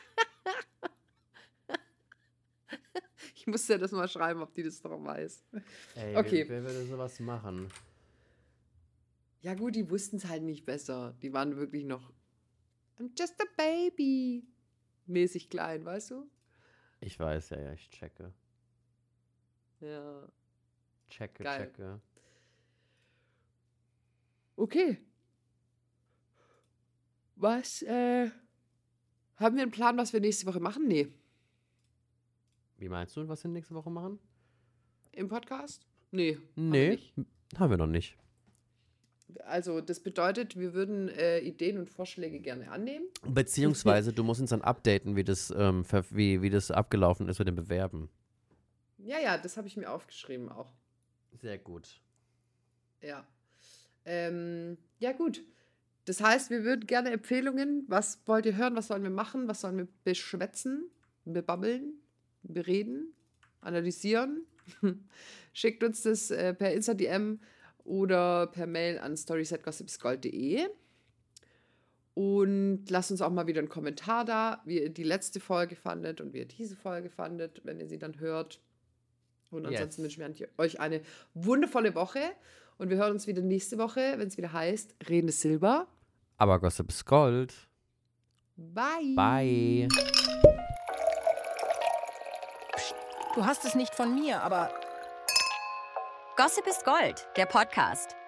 Ich musste ja das mal schreiben, ob die das noch weiß. Ey, Okay. wer, wer würde sowas machen? Ja gut, die wussten es halt nicht besser. Die waren wirklich noch I'm just a baby mäßig klein, weißt du? Ich weiß, ja, ja, ich checke. Ja. Checke, Geil. checke. Okay. Was, äh, Haben wir einen Plan, was wir nächste Woche machen? Nee. Wie meinst du, was wir nächste Woche machen? Im Podcast? Nee. Nee, Haben wir nicht. haben wir noch nicht. Also, das bedeutet, wir würden äh, Ideen und Vorschläge gerne annehmen. Beziehungsweise, du musst uns dann updaten, wie das, ähm, ver- wie, wie das abgelaufen ist mit dem Bewerben. Ja, ja, das habe ich mir aufgeschrieben auch. Sehr gut. Ja. Ähm, ja, gut. Das heißt, wir würden gerne Empfehlungen. Was wollt ihr hören? Was sollen wir machen? Was sollen wir beschwätzen? Bebabbeln? Bereden? Analysieren? Schickt uns das äh, per Insta-D M oder per Mail an stories at gossipsgold punkt de. Und lasst uns auch mal wieder einen Kommentar da, wie ihr die letzte Folge fandet und wie ihr diese Folge fandet, wenn ihr sie dann hört. Und ansonsten Yes. wünschen wir euch eine wundervolle Woche. Und wir hören uns wieder nächste Woche, wenn es wieder heißt, Reden ist Silber. Aber Gossip ist Gold. Bye. Bye. Du hast es nicht von mir, aber Gossip ist Gold, der Podcast.